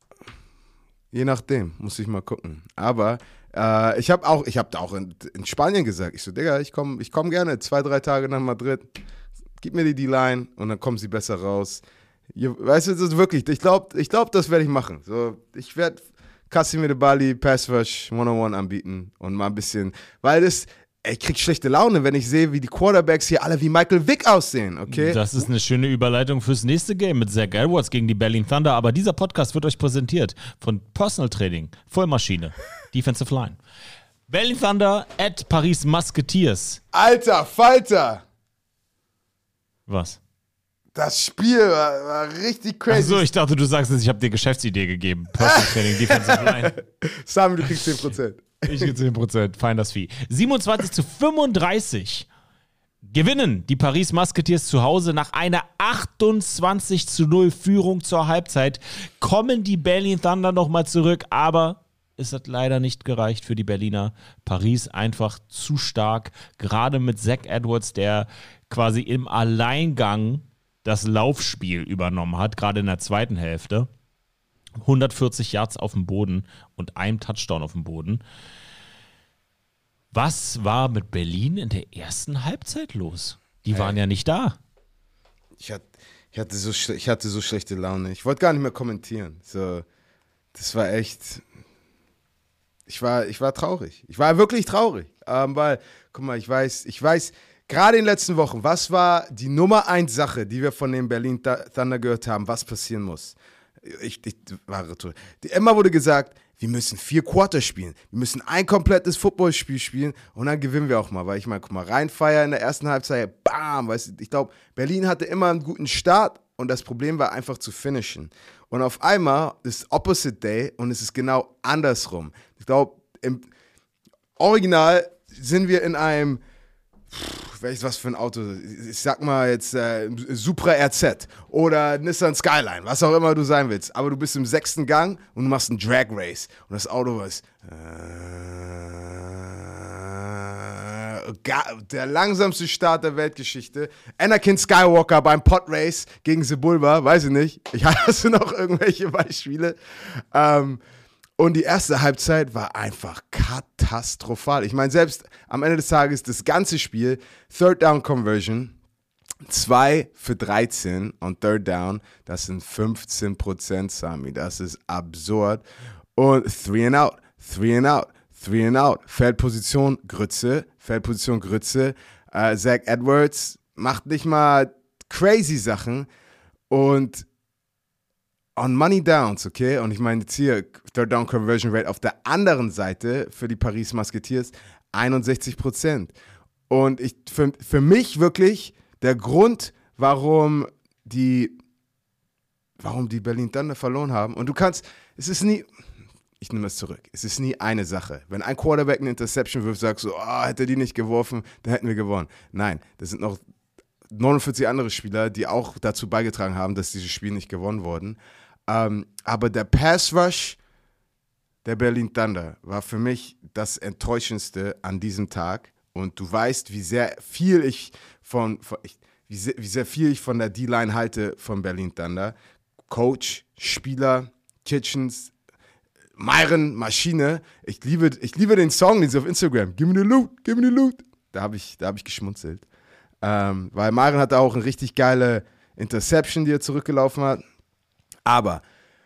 Je nachdem, muss ich mal gucken. Aber ich habe auch in Spanien gesagt, ich so, Digga, ich komm gerne 2-3 Tage nach Madrid. Gib mir die D-Line und dann kommen sie besser raus. Weißt du, das ist wirklich, ich glaube, das werde ich machen. So, ich werde Kasim Bali Pass Rush 101 anbieten und mal ein bisschen, weil ich krieg schlechte Laune, wenn ich sehe, wie die Quarterbacks hier alle wie Michael Vick aussehen, okay? Das ist eine schöne Überleitung fürs nächste Game mit Zach Edwards gegen die Berlin Thunder, aber dieser Podcast wird euch präsentiert von Personal Training, Vollmaschine, Defensive Line. Berlin Thunder at Paris Musketeers. Alter Falter! Was? Das Spiel war richtig crazy. Achso, ich dachte, du sagst jetzt, ich habe dir Geschäftsidee gegeben. Personal Training, Defensive Line. Sami, du kriegst 10%. Ich krieg 10%, fein das Vieh. 27-35 gewinnen die Paris Musketeers zu Hause nach einer 28-0 Führung zur Halbzeit. Kommen die Berlin Thunder nochmal zurück, aber es hat leider nicht gereicht für die Berliner. Paris einfach zu stark, gerade mit Zach Edwards, der quasi im Alleingang das Laufspiel übernommen hat, gerade in der zweiten Hälfte. 140 Yards auf dem Boden und einem Touchdown auf dem Boden. Was war mit Berlin in der ersten Halbzeit los? Die waren ja nicht da. Ich hatte so schlechte Laune. Ich wollte gar nicht mehr kommentieren. So, das war echt. Ich war traurig. Ich war wirklich traurig. Weil, guck mal, ich weiß, gerade in den letzten Wochen, was war die Nummer 1 Sache, die wir von den Berlin Thunder gehört haben, was passieren muss? Immer wurde gesagt, wir müssen 4 Quarter spielen. Wir müssen ein komplettes Footballspiel spielen und dann gewinnen wir auch mal. Weil ich meine, guck mal, Rheinfire in der ersten Halbzeit, bam, weißt du, ich glaube, Berlin hatte immer einen guten Start und das Problem war einfach zu finishen. Und auf einmal ist Opposite Day und es ist genau andersrum. Ich glaube, im Original sind wir in einem welches was für ein Auto? Ich sag mal jetzt Supra RZ oder Nissan Skyline, was auch immer du sein willst. Aber du bist im 6. Gang und du machst einen Drag Race. Und das Auto ist der langsamste Start der Weltgeschichte. Anakin Skywalker beim Pod Race gegen Sebulba, weiß ich nicht. Hast du noch irgendwelche Beispiele? Und die erste Halbzeit war einfach katastrophal. Ich meine, selbst am Ende des Tages das ganze Spiel, Third Down Conversion, 2 für 13 und Third Down, das sind 15%, Sami. Das ist absurd. Und 3 and out, 3 and out, 3 and out. Feldposition Grütze. Zach Edwards macht nicht mal crazy Sachen und on Money Downs, okay? Und ich meine jetzt hier, Third Down Conversion Rate auf der anderen Seite für die Paris Musketeers 61%. Und für mich wirklich der Grund, warum die Berlin Thunder verloren haben. Und ich nehme das zurück. Es ist nie eine Sache. Wenn ein Quarterback eine Interception wirft, sagst du, hätte er die nicht geworfen, dann hätten wir gewonnen. Nein, das sind noch 49 andere Spieler, die auch dazu beigetragen haben, dass dieses Spiel nicht gewonnen wurden. Aber der Pass Rush der Berlin Thunder war für mich das Enttäuschendste an diesem Tag. Und du weißt, wie sehr viel ich von der D-Line halte von Berlin Thunder. Coach, Spieler, Kitchens, Myron, Maschine. Ich liebe den Song, den sie auf Instagram, give me the loot. Da hab ich geschmunzelt. Weil Myron hatte auch eine richtig geile Interception, die er zurückgelaufen hat. Aber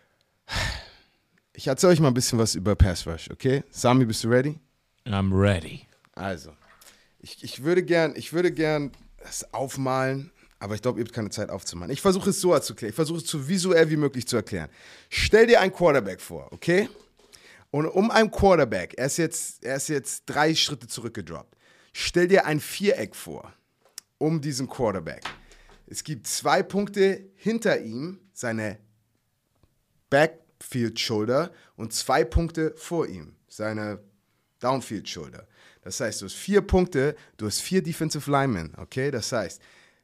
ich erzähle euch mal ein bisschen was über Pass Rush, okay? Sami, bist du ready? I'm ready. Also, ich würde gern das aufmalen, aber ich glaube, ihr habt keine Zeit aufzumalen. Ich versuche es so zu erklären. Ich versuche es so visuell wie möglich zu erklären. Stell dir einen Quarterback vor, okay? Und um einen Quarterback, er ist jetzt 3 Schritte zurückgedroppt. Stell dir ein Viereck vor, um diesen Quarterback. Es gibt 2 Punkte hinter ihm, seine Backfield Shoulder, und 2 Punkte vor ihm, seine Downfield Shoulder. Das heißt, du hast 4 Punkte, du hast 4 Defensive Linemen, okay? Das heißt,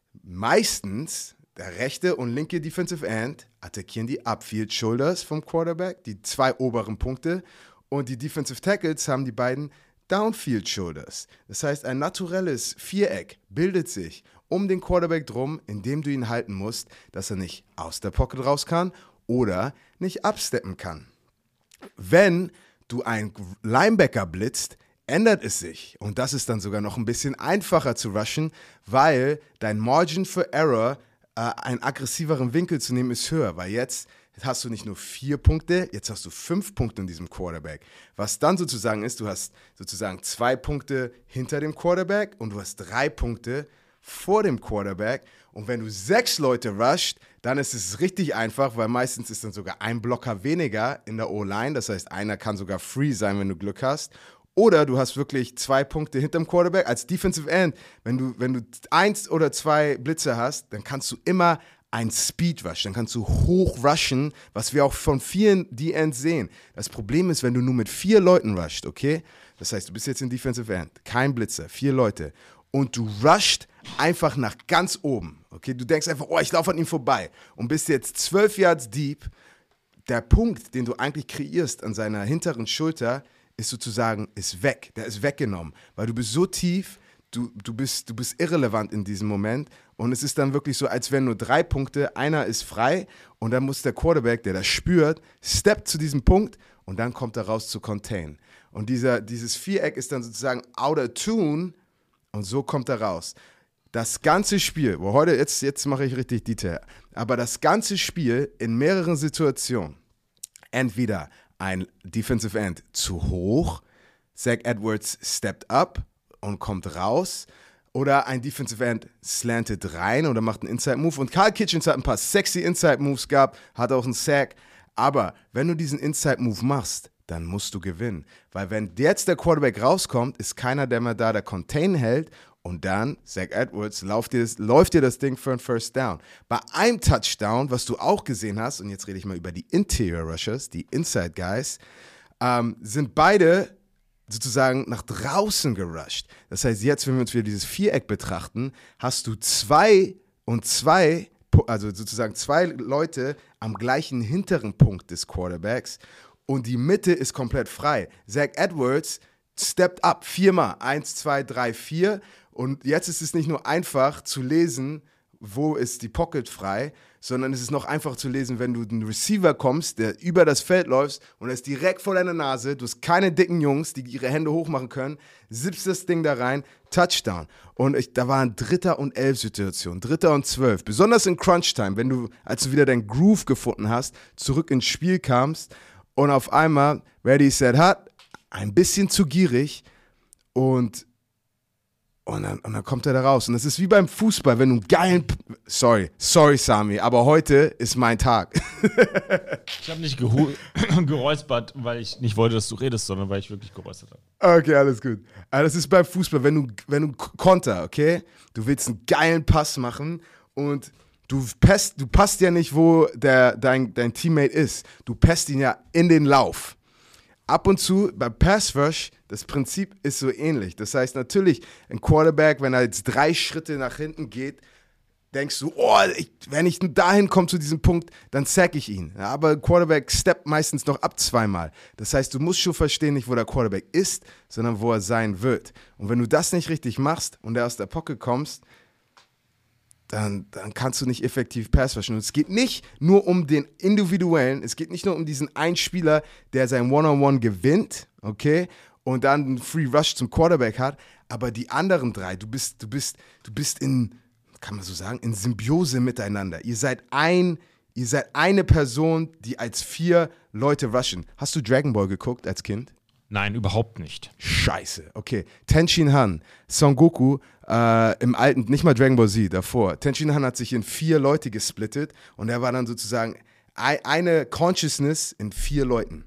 meistens der rechte und linke Defensive End attackieren die Upfield Shoulders vom Quarterback, die 2 oberen Punkte, und die Defensive Tackles haben die beiden Downfield Shoulders. Das heißt, ein naturelles Viereck bildet sich um den Quarterback drum, indem du ihn halten musst, dass er nicht aus der Pocket raus kann oder nicht absteppen kann. Wenn du einen Linebacker blitzt, ändert es sich. Und das ist dann sogar noch ein bisschen einfacher zu rushen, weil dein Margin for Error, einen aggressiveren Winkel zu nehmen, ist höher. Weil jetzt hast du nicht nur 4 Punkte, jetzt hast du 5 Punkte in diesem Quarterback. Was dann sozusagen ist, du hast sozusagen 2 Punkte hinter dem Quarterback und du hast 3 Punkte vor dem Quarterback. Und wenn du 6 Leute rusht, dann ist es richtig einfach, weil meistens ist dann sogar ein Blocker weniger in der O-Line. Das heißt, einer kann sogar free sein, wenn du Glück hast. Oder du hast wirklich 2 Punkte hinterm Quarterback. Als Defensive End, wenn du 1 oder 2 Blitze hast, dann kannst du immer ein Speed Rush, dann kannst du hoch rushen, was wir auch von vielen D-Ends sehen. Das Problem ist, wenn du nur mit 4 Leuten rusht, okay? Das heißt, du bist jetzt in Defensive End, kein Blitzer, 4 Leute. Und du rusht einfach nach ganz oben, okay? Du denkst einfach, ich laufe an ihm vorbei und bist jetzt 12 Yards deep. Der Punkt, den du eigentlich kreierst an seiner hinteren Schulter, ist sozusagen, ist weg. Der ist weggenommen, weil du bist so tief, du bist irrelevant in diesem Moment, und es ist dann wirklich so, als wären nur 3 Punkte, einer ist frei und dann muss der Quarterback, der das spürt, steppt zu diesem Punkt und dann kommt er raus zu contain. Und dieses Viereck ist dann sozusagen out of tune und so kommt er raus. Das ganze Spiel, jetzt mache ich richtig Detail, aber das ganze Spiel in mehreren Situationen, entweder ein Defensive End zu hoch, Zach Edwards steppt up und kommt raus, oder ein Defensive End slantet rein oder macht einen Inside-Move. Und Carl Kitchens hat ein paar sexy Inside-Moves gehabt, hat auch einen Sack. Aber wenn du diesen Inside-Move machst, dann musst du gewinnen. Weil wenn jetzt der Quarterback rauskommt, ist keiner, der mehr da, der Contain hält. Und dann, Zach Edwards, läuft dir das Ding für einen First Down. Bei einem Touchdown, was du auch gesehen hast, und jetzt rede ich mal über die Interior Rushers, die Inside Guys, sind beide sozusagen nach draußen gerusht. Das heißt, jetzt, wenn wir uns wieder dieses Viereck betrachten, hast du 2 und 2, also sozusagen 2 Leute am gleichen hinteren Punkt des Quarterbacks und die Mitte ist komplett frei. Zach Edwards stepped up 4-mal. 1, 2, 3, 4. Und jetzt ist es nicht nur einfach zu lesen, wo ist die Pocket frei, sondern es ist noch einfach zu lesen, wenn du den Receiver kommst, der über das Feld läufst und er ist direkt vor deiner Nase, du hast keine dicken Jungs, die ihre Hände hochmachen können, sippst das Ding da rein, Touchdown. Und da war eine 3. und 11 Situation, 3. und 12. Besonders in Crunch-Time, als du wieder deinen Groove gefunden hast, zurück ins Spiel kamst und auf einmal, ready, set, hot, ein bisschen zu gierig und dann kommt er da raus. Und das ist wie beim Fußball, wenn du einen geilen... Sorry, Sami, aber heute ist mein Tag. Ich habe nicht geräuspert, weil ich nicht wollte, dass du redest, sondern weil ich wirklich geräuspert habe. Okay, alles gut. Also das ist beim Fußball, wenn du Konter, okay? Du willst einen geilen Pass machen und du passt ja nicht, wo dein Teammate ist. Du passt ihn ja in den Lauf. Ab und zu beim Pass Rush, das Prinzip ist so ähnlich. Das heißt natürlich, ein Quarterback, wenn er jetzt 3 Schritte nach hinten geht, denkst du, wenn ich dahin komme zu diesem Punkt, dann sack ich ihn. Ja, aber ein Quarterback steppt meistens noch ab 2-mal. Das heißt, du musst schon verstehen, nicht wo der Quarterback ist, sondern wo er sein wird. Und wenn du das nicht richtig machst und er aus der Pocket kommst, dann kannst du nicht effektiv Pass rushen. Und es geht nicht nur um den Individuellen, es geht nicht nur um diesen einen Spieler, der sein One-on-One gewinnt, okay, und dann einen Free Rush zum Quarterback hat, aber die anderen 3, du bist in, kann man so sagen, in Symbiose miteinander. Ihr seid eine Person, die als 4 Leute rushen. Hast du Dragon Ball geguckt als Kind? Nein, überhaupt nicht. Scheiße, okay. Tenshin Han, Son Goku, im alten, nicht mal Dragon Ball Z, davor. Tenshin Han hat sich in 4 Leute gesplittet und er war dann sozusagen eine Consciousness in 4 Leuten.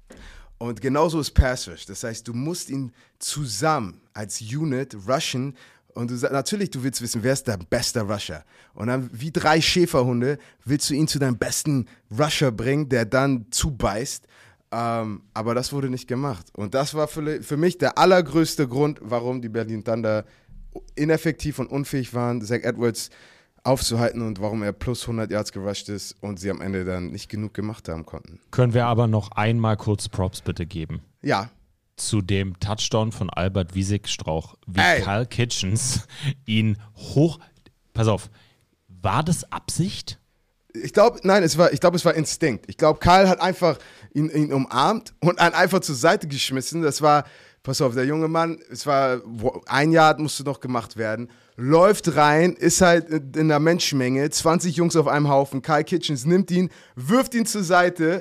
Und genauso ist Pass Rush. Das heißt, du musst ihn zusammen als Unit rushen und natürlich, du willst wissen, wer ist der beste Rusher. Und dann wie 3 Schäferhunde willst du ihn zu deinem besten Rusher bringen, der dann zubeißt. Aber das wurde nicht gemacht. Und das war für mich der allergrößte Grund, warum die Berlin Thunder ineffektiv und unfähig waren, Zach Edwards aufzuhalten und warum er plus 100 Yards gerusht ist und sie am Ende dann nicht genug gemacht haben konnten. Können wir aber noch einmal kurz Props bitte geben? Ja. Zu dem Touchdown von Albert Wiesig-Strauch, wie Kyle Kitchens ihn Pass auf, war das Absicht? Ich glaube, es war Instinkt. Ich glaube, Kyle hat einfach ihn umarmt und ihn einfach zur Seite geschmissen. Das war, pass auf, der junge Mann, es war 1 Yard musste noch gemacht werden, läuft rein, ist halt in der Menschenmenge, 20 Jungs auf einem Haufen, Kyle Kitchens nimmt ihn, wirft ihn zur Seite,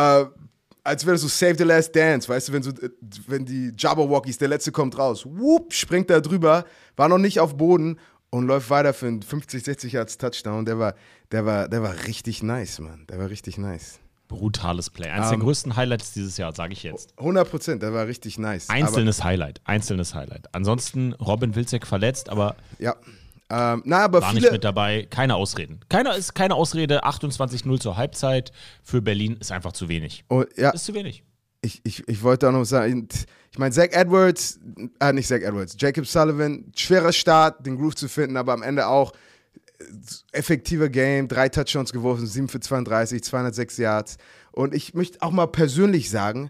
als wäre das so Save the Last Dance, weißt du, wenn die Jabberwockies, der Letzte kommt raus, whoop, springt da drüber, war noch nicht auf Boden und läuft weiter für einen 50, 60 Yards Touchdown. Der war richtig nice, Mann. Der war richtig nice. Brutales Play. Eines der größten Highlights dieses Jahr, sage ich jetzt. 100%, der war richtig nice. Einzelnes Highlight. Ansonsten Robin Wilczek verletzt, aber ja. Aber war nicht mit dabei. Keine Ausreden. Keine Ausrede. 28-0 zur Halbzeit für Berlin ist einfach zu wenig. Oh, ja. Ist zu wenig. Ich wollte auch noch sagen, ich meine, Jacob Sullivan, schwerer Start, den Groove zu finden, aber am Ende auch effektiver Game, 3 Touchdowns geworfen, 7 für 32, 206 Yards. Und ich möchte auch mal persönlich sagen,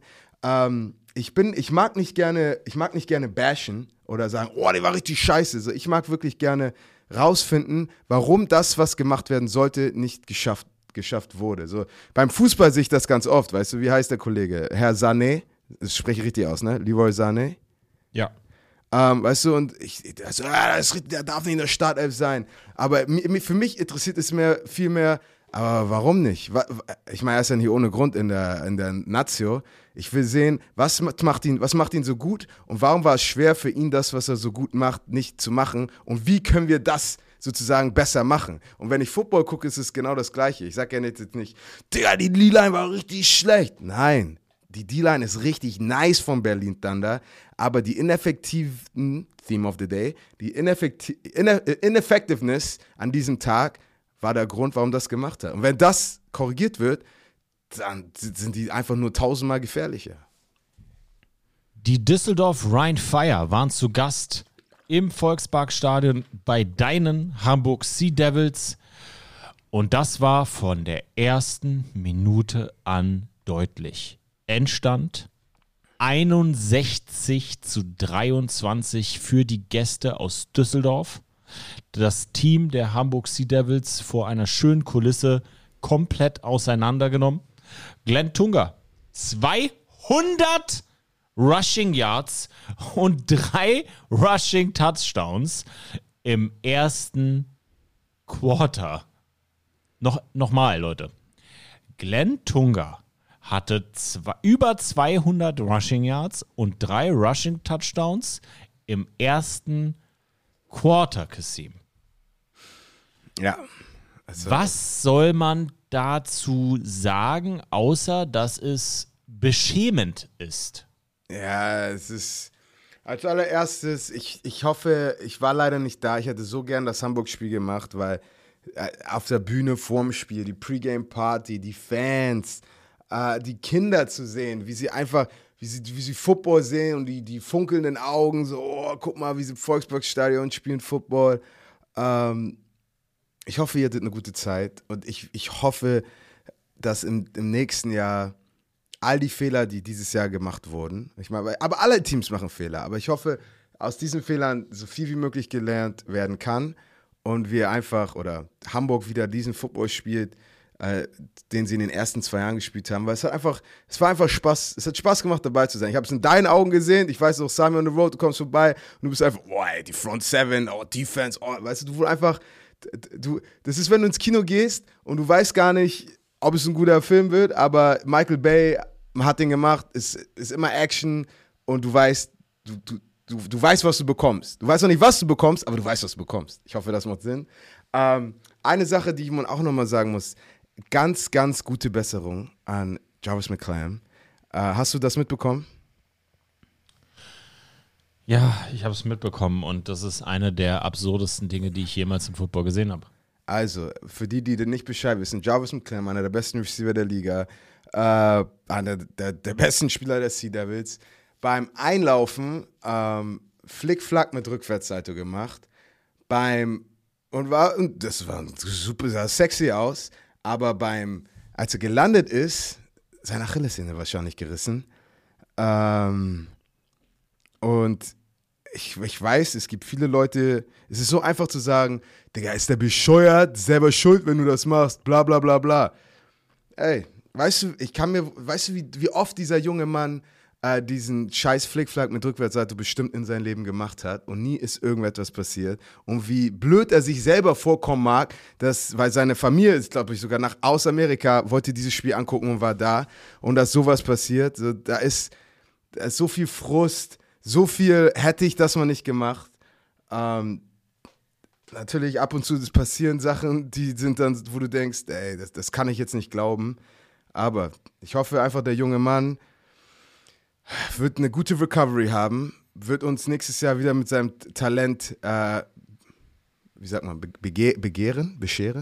ich mag nicht gerne bashen oder sagen, der war richtig scheiße. So, ich mag wirklich gerne rausfinden, warum das, was gemacht werden sollte, nicht geschafft wurde. So, beim Fußball sehe ich das ganz oft, weißt du, wie heißt der Kollege? Herr Sané, das spreche ich richtig aus, ne? Leroy Sané. Ja. Weißt du, und der darf nicht in der Startelf sein. Aber für mich interessiert es viel mehr, aber warum nicht? Ich meine, er ist ja nicht ohne Grund in der Nazio. Ich will sehen, was macht ihn so gut und warum war es schwer für ihn, das, was er so gut macht, nicht zu machen und wie können wir das sozusagen besser machen. Und wenn ich Football gucke, ist es genau das Gleiche. Ich sage ja jetzt nicht, Digga, die D-Line war richtig schlecht. Nein, die D-Line ist richtig nice von Berlin Thunder, aber die ineffektiven, Theme of the Day, die Ineffectiveness an diesem Tag war der Grund, warum das gemacht hat. Und wenn das korrigiert wird, dann sind die einfach nur 1000-mal gefährlicher. Die Düsseldorf Rhein-Fire waren zu Gast im Volksparkstadion bei deinen Hamburg Sea Devils. Und das war von der ersten Minute an deutlich. Endstand 61-23 für die Gäste aus Düsseldorf. Das Team der Hamburg Sea Devils vor einer schönen Kulisse komplett auseinandergenommen. Glenn Tunga, 200 Rushing Yards und 3 Rushing Touchdowns im ersten Quarter. Nochmal, Leute. Glenn Tunga hatte über 200 Rushing Yards und 3 Rushing Touchdowns im ersten Quarter, Kasim. Ja. Also, Was soll man dazu sagen, außer dass es beschämend ist? ja, es ist als allererstes, ich hoffe, ich war leider nicht da. Ich hätte so gern das Hamburg-Spiel gemacht, weil auf der Bühne vorm Spiel, die Pre-Game-Party, die Fans, die Kinder zu sehen, wie sie einfach, wie sie Football sehen und die funkelnden Augen, so, oh, guck mal, wie sie im Volksparkstadion spielen Football. Ich hoffe, ihr hattet eine gute Zeit und ich hoffe, dass im nächsten Jahr all die Fehler, die dieses Jahr gemacht wurden, aber alle Teams machen Fehler, aber ich hoffe, aus diesen Fehlern so viel wie möglich gelernt werden kann und wir einfach, oder Hamburg wieder diesen Football spielt, den sie in den ersten 2 Jahren gespielt haben, weil es war einfach Spaß, es hat Spaß gemacht, dabei zu sein. Ich habe es in deinen Augen gesehen, ich weiß auch, Sami on the Road, du kommst vorbei und du bist einfach, oh ey, die Front Seven, oh Defense, oh, weißt du wurdest einfach, das ist, wenn du ins Kino gehst und du weißt gar nicht, ob es ein guter Film wird, aber Michael Bay hat den gemacht, ist immer Action und du weißt, du weißt, was du bekommst. Du weißt noch nicht, was du bekommst, aber du weißt, was du bekommst. Ich hoffe, das macht Sinn. Eine Sache, die man auch nochmal sagen muss, ganz, ganz gute Besserung an Jarvis McClam. Hast du das mitbekommen? Ja, ich habe es mitbekommen und das ist eine der absurdesten Dinge, die ich jemals im Football gesehen habe. Also, für die nicht Bescheid wissen, Jarvis McClam, einer der besten Receiver der Liga, einer der besten Spieler der Sea Devils, beim Einlaufen Flick-Flack mit Rückwärtssalto gemacht, und das war super, sah sexy aus, aber als er gelandet ist, seine Achillessehne wahrscheinlich gerissen. Und ich weiß, es gibt viele Leute, es ist so einfach zu sagen, Digga, ist der bescheuert, selber schuld, wenn du das machst, bla bla bla bla. Ey, weißt du, wie oft dieser junge Mann diesen scheiß Flickflack mit Rückwärtssalto bestimmt in sein Leben gemacht hat und nie ist irgendetwas passiert und wie blöd er sich selber vorkommen mag, weil seine Familie ist, glaube ich, sogar aus Amerika, wollte dieses Spiel angucken und war da und dass sowas passiert, da ist so viel Frust, so viel hätte ich das mal nicht gemacht. Natürlich ab und zu passieren Sachen, die sind dann, wo du denkst, ey, das kann ich jetzt nicht glauben. Aber ich hoffe einfach, der junge Mann wird eine gute Recovery haben, wird uns nächstes Jahr wieder mit seinem Talent, wie sagt man, bescheren?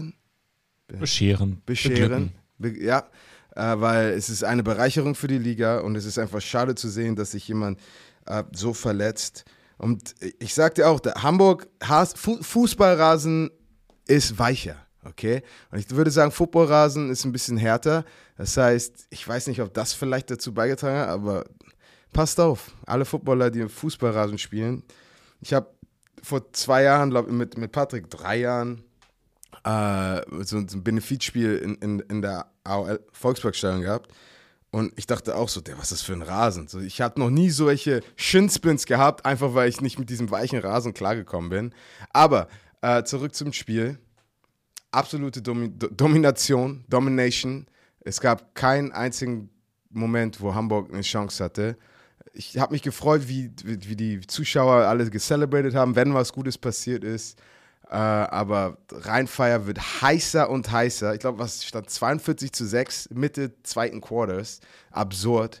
Beglücken. Ja, weil es ist eine Bereicherung für die Liga und es ist einfach schade zu sehen, dass sich jemand so verletzt. Und ich sag dir auch, der Hamburg Fußballrasen ist weicher, okay? Und ich würde sagen, Footballrasen ist ein bisschen härter. Das heißt, ich weiß nicht, ob das vielleicht dazu beigetragen hat, aber passt auf, alle Footballer, die Fußballrasen spielen. Ich habe vor 2 Jahren, glaube ich, mit Patrick 3 Jahren so ein Benefizspiel in der AOL Volksparkstadion gehabt. Und ich dachte auch so, was ist das für ein Rasen? So, ich habe noch nie solche Shinspins gehabt, einfach weil ich nicht mit diesem weichen Rasen klargekommen bin. Aber zurück zum Spiel. Absolute Domination. Es gab keinen einzigen Moment, wo Hamburg eine Chance hatte. Ich habe mich gefreut, wie die Zuschauer alle gecelebrated haben, wenn was Gutes passiert ist. Aber Rhein-Fire wird heißer und heißer. Ich glaube, was stand 42-6 Mitte 2. Quarters. Absurd.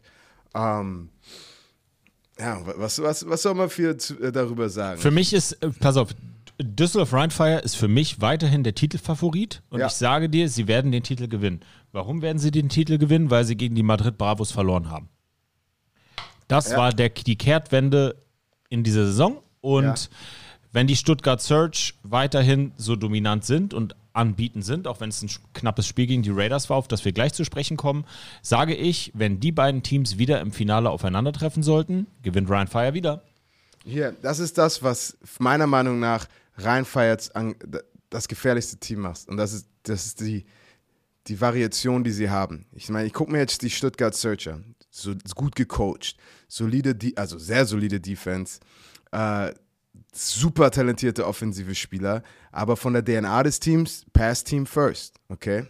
Was soll man darüber sagen? Für mich ist, pass auf, Düsseldorf Rhein-Fire ist für mich weiterhin der Titelfavorit und ich sage dir, sie werden den Titel gewinnen. Warum werden sie den Titel gewinnen? Weil sie gegen die Madrid Bravos verloren haben. Das war die Kehrtwende in dieser Saison. Und wenn die Stuttgart Surge weiterhin so dominant sind und anbieten sind, auch wenn es ein knappes Spiel gegen die Raiders war, auf das wir gleich zu sprechen kommen, sage ich, wenn die beiden Teams wieder im Finale aufeinandertreffen sollten, gewinnt Ryan Fire wieder. Hier, das ist das, was meiner Meinung nach Ryan Fire das gefährlichste Team macht. Und das ist die Variation, die sie haben. Ich meine, ich gucke mir jetzt die Stuttgart Surge an. So gut gecoacht, sehr solide Defense, super talentierte offensive Spieler, aber von der DNA des Teams, Pass Team first, okay?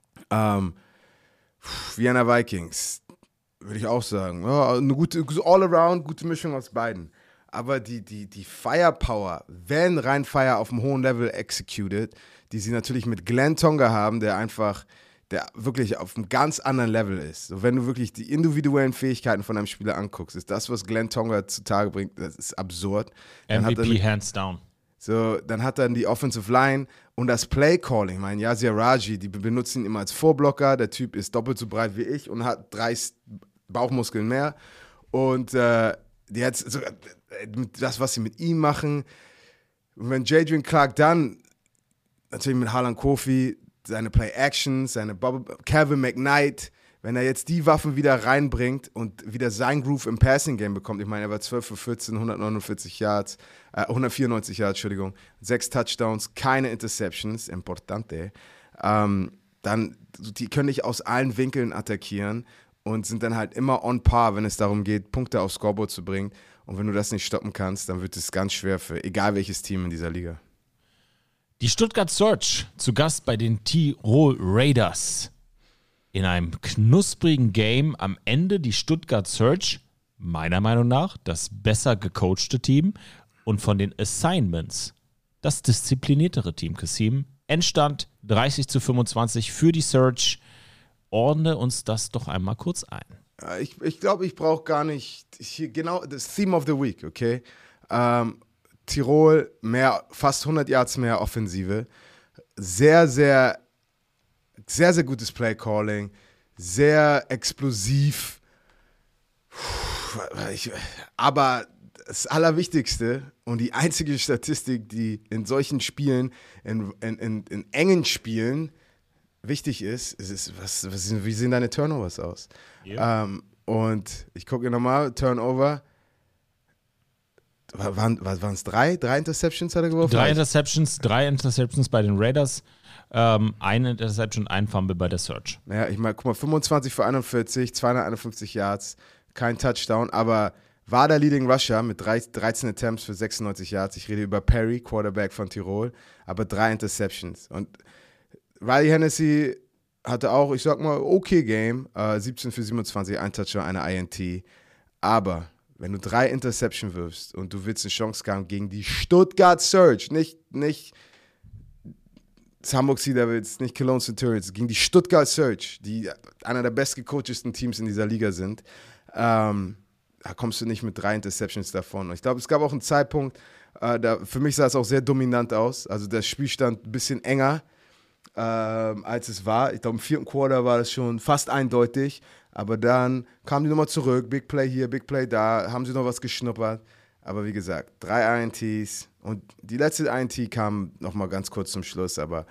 Vienna Vikings, würde ich auch sagen. Ja, eine gute, all-around, gute Mischung aus beiden. Aber die Firepower, wenn Ryan Fire auf einem hohen Level executed, die sie natürlich mit Glenn Tonga haben, der wirklich auf einem ganz anderen Level ist. So, wenn du wirklich die individuellen Fähigkeiten von einem Spieler anguckst, ist das, was Glenn Tonga zutage bringt, das ist absurd. MVP hands down. So, dann hat er die Offensive Line und das Play-Calling. Ich meine, Yasir Raji, die benutzen ihn immer als Vorblocker. Der Typ ist doppelt so breit wie ich und hat 3 Bauchmuskeln mehr. Und jetzt sogar das, was sie mit ihm machen. Und wenn Jadrian Clark dann natürlich mit Harlan Kofi seine Play-Actions, Kevin McKnight, wenn er jetzt die Waffen wieder reinbringt und wieder sein Groove im Passing-Game bekommt, ich meine, er war 12 für 14, 194 Yards, 194 Yards, Entschuldigung, 6 Touchdowns, keine Interceptions, importante, dann, die können dich aus allen Winkeln attackieren und sind dann halt immer on par, wenn es darum geht, Punkte aufs Scoreboard zu bringen. Und wenn du das nicht stoppen kannst, dann wird es ganz schwer für egal welches Team in dieser Liga. Die Stuttgart Surge zu Gast bei den Tirol Raiders. In einem knusprigen Game am Ende die Stuttgart Surge, meiner Meinung nach, das besser gecoachte Team und von den Assignments das diszipliniertere Team. Kassim, Endstand 30-25 für die Surge. Ordne uns das doch einmal kurz ein. Ich glaube, ich brauche gar nicht genau das Theme of the Week, okay? Tirol, fast 100 Yards mehr Offensive. Sehr, sehr, sehr, sehr gutes Play-Calling. Sehr explosiv. Aber das Allerwichtigste und die einzige Statistik, die in solchen Spielen, in engen Spielen wichtig ist wie sehen deine Turnovers aus? Yeah. Und ich gucke nochmal, Turnover. Waren es 3? 3 Interceptions hat er geworfen? 3 Interceptions bei den Raiders, eine Interception, ein Fumble bei der Surge. Ja, ich meine, guck mal, 25 für 41, 251 Yards, kein Touchdown, aber war der Leading Rusher mit 13 Attempts für 96 Yards. Ich rede über Perry, Quarterback von Tirol, aber 3 Interceptions. Und Riley Hennessy hatte auch, ich sag mal, okay Game, 17 für 27, ein Touchdown, eine INT, aber wenn du 3 Interception wirfst und du willst eine Chance haben gegen die Stuttgart Surge, nicht das Hamburg Sea Devils, nicht Cologne Centurions, gegen die Stuttgart Surge, die einer der bestgecoachesten Teams in dieser Liga sind, da kommst du nicht mit 3 Interceptions davon. Und ich glaube, es gab auch einen Zeitpunkt, für mich sah es auch sehr dominant aus, also der Spielstand ein bisschen enger, als es war. Ich glaube, im 4. Quarter war das schon fast eindeutig. Aber dann kamen die nochmal zurück, Big Play hier, Big Play da, haben sie noch was geschnuppert. Aber wie gesagt, 3 INTs und die letzte INT kam nochmal ganz kurz zum Schluss, aber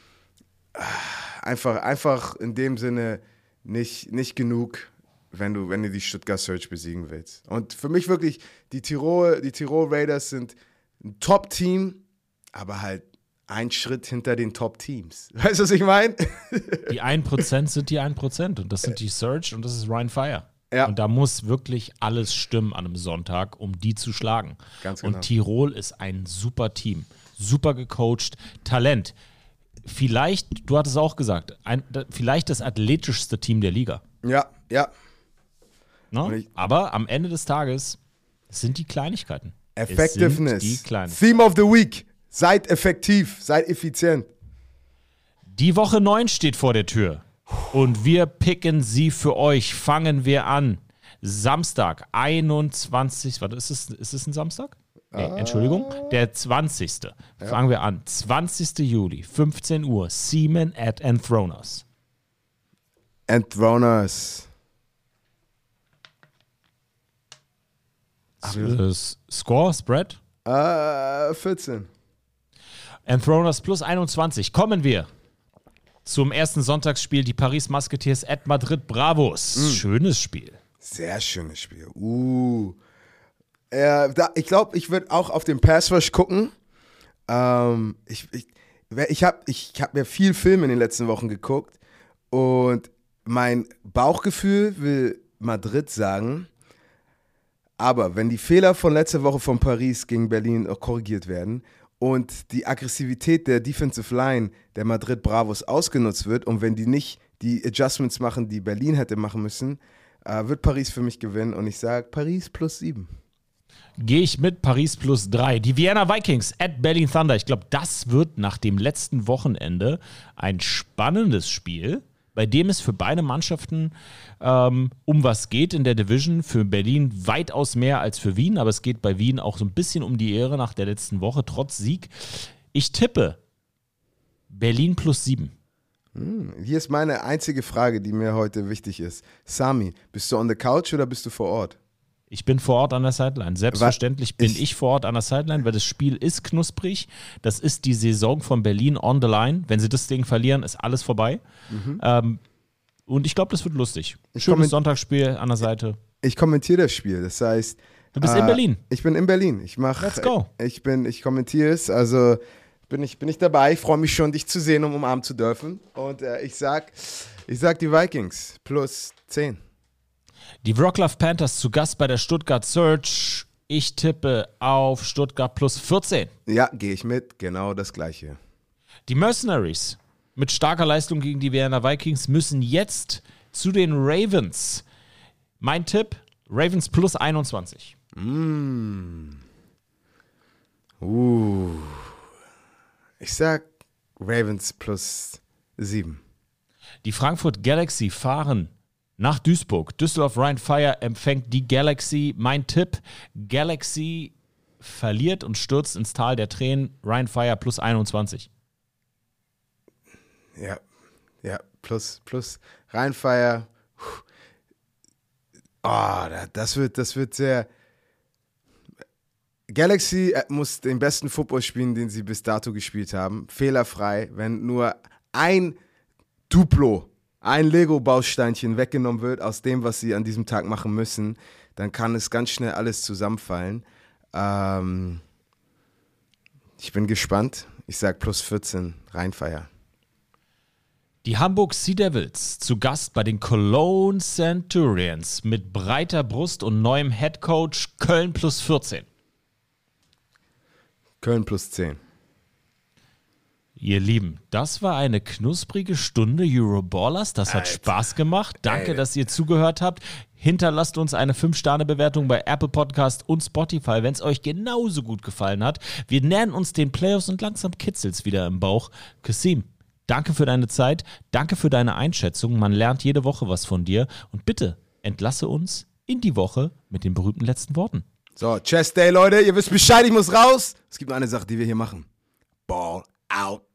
einfach in dem Sinne nicht genug, wenn du die Stuttgart Surge besiegen willst. Und für mich wirklich, die Tirol Raiders sind ein Top-Team, aber halt ein Schritt hinter den Top-Teams. Weißt du, was ich meine? Die 1% sind die 1% und das sind die Surge und das ist Ryan Fire. Ja. Und da muss wirklich alles stimmen an einem Sonntag, um die zu schlagen. Ganz genau. Und Tirol ist ein super Team, super gecoacht, Talent. Vielleicht, du hattest es auch gesagt, vielleicht das athletischste Team der Liga. Ja. Ne? Aber am Ende des Tages sind die Kleinigkeiten. Effectiveness. Die Theme of the Week. Seid effektiv, seid effizient. Die Woche 9 steht vor der Tür und wir picken sie für euch. Fangen wir an. Samstag, 21. Warte, ist es ein Samstag? Nee, Entschuldigung. Der 20. Ja. Fangen wir an. 20. Juli, 15 Uhr. Seaman at Enthroners. Score, Spread? 14. Enthroners plus 21. Kommen wir zum ersten Sonntagsspiel, die Paris Musketeers at Madrid Bravos. Schönes Spiel. Sehr schönes Spiel. Ich glaube, ich würde auch auf den Pass Rush gucken. Ich hab mir viel Film in den letzten Wochen geguckt und mein Bauchgefühl will Madrid sagen, aber wenn die Fehler von letzter Woche von Paris gegen Berlin auch korrigiert werden und die Aggressivität der Defensive Line der Madrid Bravos ausgenutzt wird und wenn die nicht die Adjustments machen, die Berlin hätte machen müssen, wird Paris für mich gewinnen und ich sage Paris plus 7. Gehe ich mit Paris plus 3. Die Vienna Vikings at Berlin Thunder. Ich glaube, das wird nach dem letzten Wochenende ein spannendes Spiel, bei dem es für beide Mannschaften um was geht in der Division. Für Berlin weitaus mehr als für Wien, aber es geht bei Wien auch so ein bisschen um die Ehre nach der letzten Woche, trotz Sieg. Ich tippe Berlin plus 7. Hier ist meine einzige Frage, die mir heute wichtig ist. Sami, bist du on the couch oder bist du vor Ort? Ich bin vor Ort an der Sideline. Selbstverständlich bin ich vor Ort an der Sideline, weil das Spiel ist knusprig. Das ist die Saison von Berlin on the line. Wenn sie das Ding verlieren, ist alles vorbei. Und ich glaube, das wird lustig. Schönes Sonntagsspiel an der Seite. Ich kommentiere das Spiel. Das heißt, du bist in Berlin. Ich bin in Berlin. Let's go. Ich kommentiere es. Also bin ich dabei. Ich freue mich schon, dich zu sehen, um umarmen zu dürfen. Und ich sag die Vikings plus 10. Die Wroclaw Panthers zu Gast bei der Stuttgart Surge. Ich tippe auf Stuttgart plus 14. Ja, gehe ich mit. Genau das Gleiche. Die Mercenaries mit starker Leistung gegen die Vienna Vikings müssen jetzt zu den Ravens. Mein Tipp, Ravens plus 21. Ich sag Ravens plus 7. Die Frankfurt Galaxy fahren nach Duisburg. Düsseldorf Rhein Fire empfängt die Galaxy. Mein Tipp, Galaxy verliert und stürzt ins Tal der Tränen. Rhein Fire plus 21. Ja, plus Rhein Fire. Das wird sehr. Galaxy muss den besten Football spielen, den sie bis dato gespielt haben. Fehlerfrei, wenn nur ein Duplo, ein Lego-Bausteinchen weggenommen wird aus dem, was sie an diesem Tag machen müssen, dann kann es ganz schnell alles zusammenfallen. Ich bin gespannt. Ich sag plus 14, Rhein-Fire. Die Hamburg Sea Devils zu Gast bei den Cologne Centurions mit breiter Brust und neuem Headcoach. Köln plus 14. Köln plus 10. Ihr Lieben, das war eine knusprige Stunde Euroballers. Das hat Spaß gemacht. Danke, dass ihr zugehört habt. Hinterlasst uns eine 5-Sterne-Bewertung bei Apple Podcast und Spotify, wenn es euch genauso gut gefallen hat. Wir nähern uns den Playoffs und langsam kitzelt's wieder im Bauch. Kasim, danke für deine Zeit. Danke für deine Einschätzung. Man lernt jede Woche was von dir. Und bitte entlasse uns in die Woche mit den berühmten letzten Worten. So, Chest Day, Leute. Ihr wisst Bescheid, ich muss raus. Es gibt nur eine Sache, die wir hier machen. Ball out.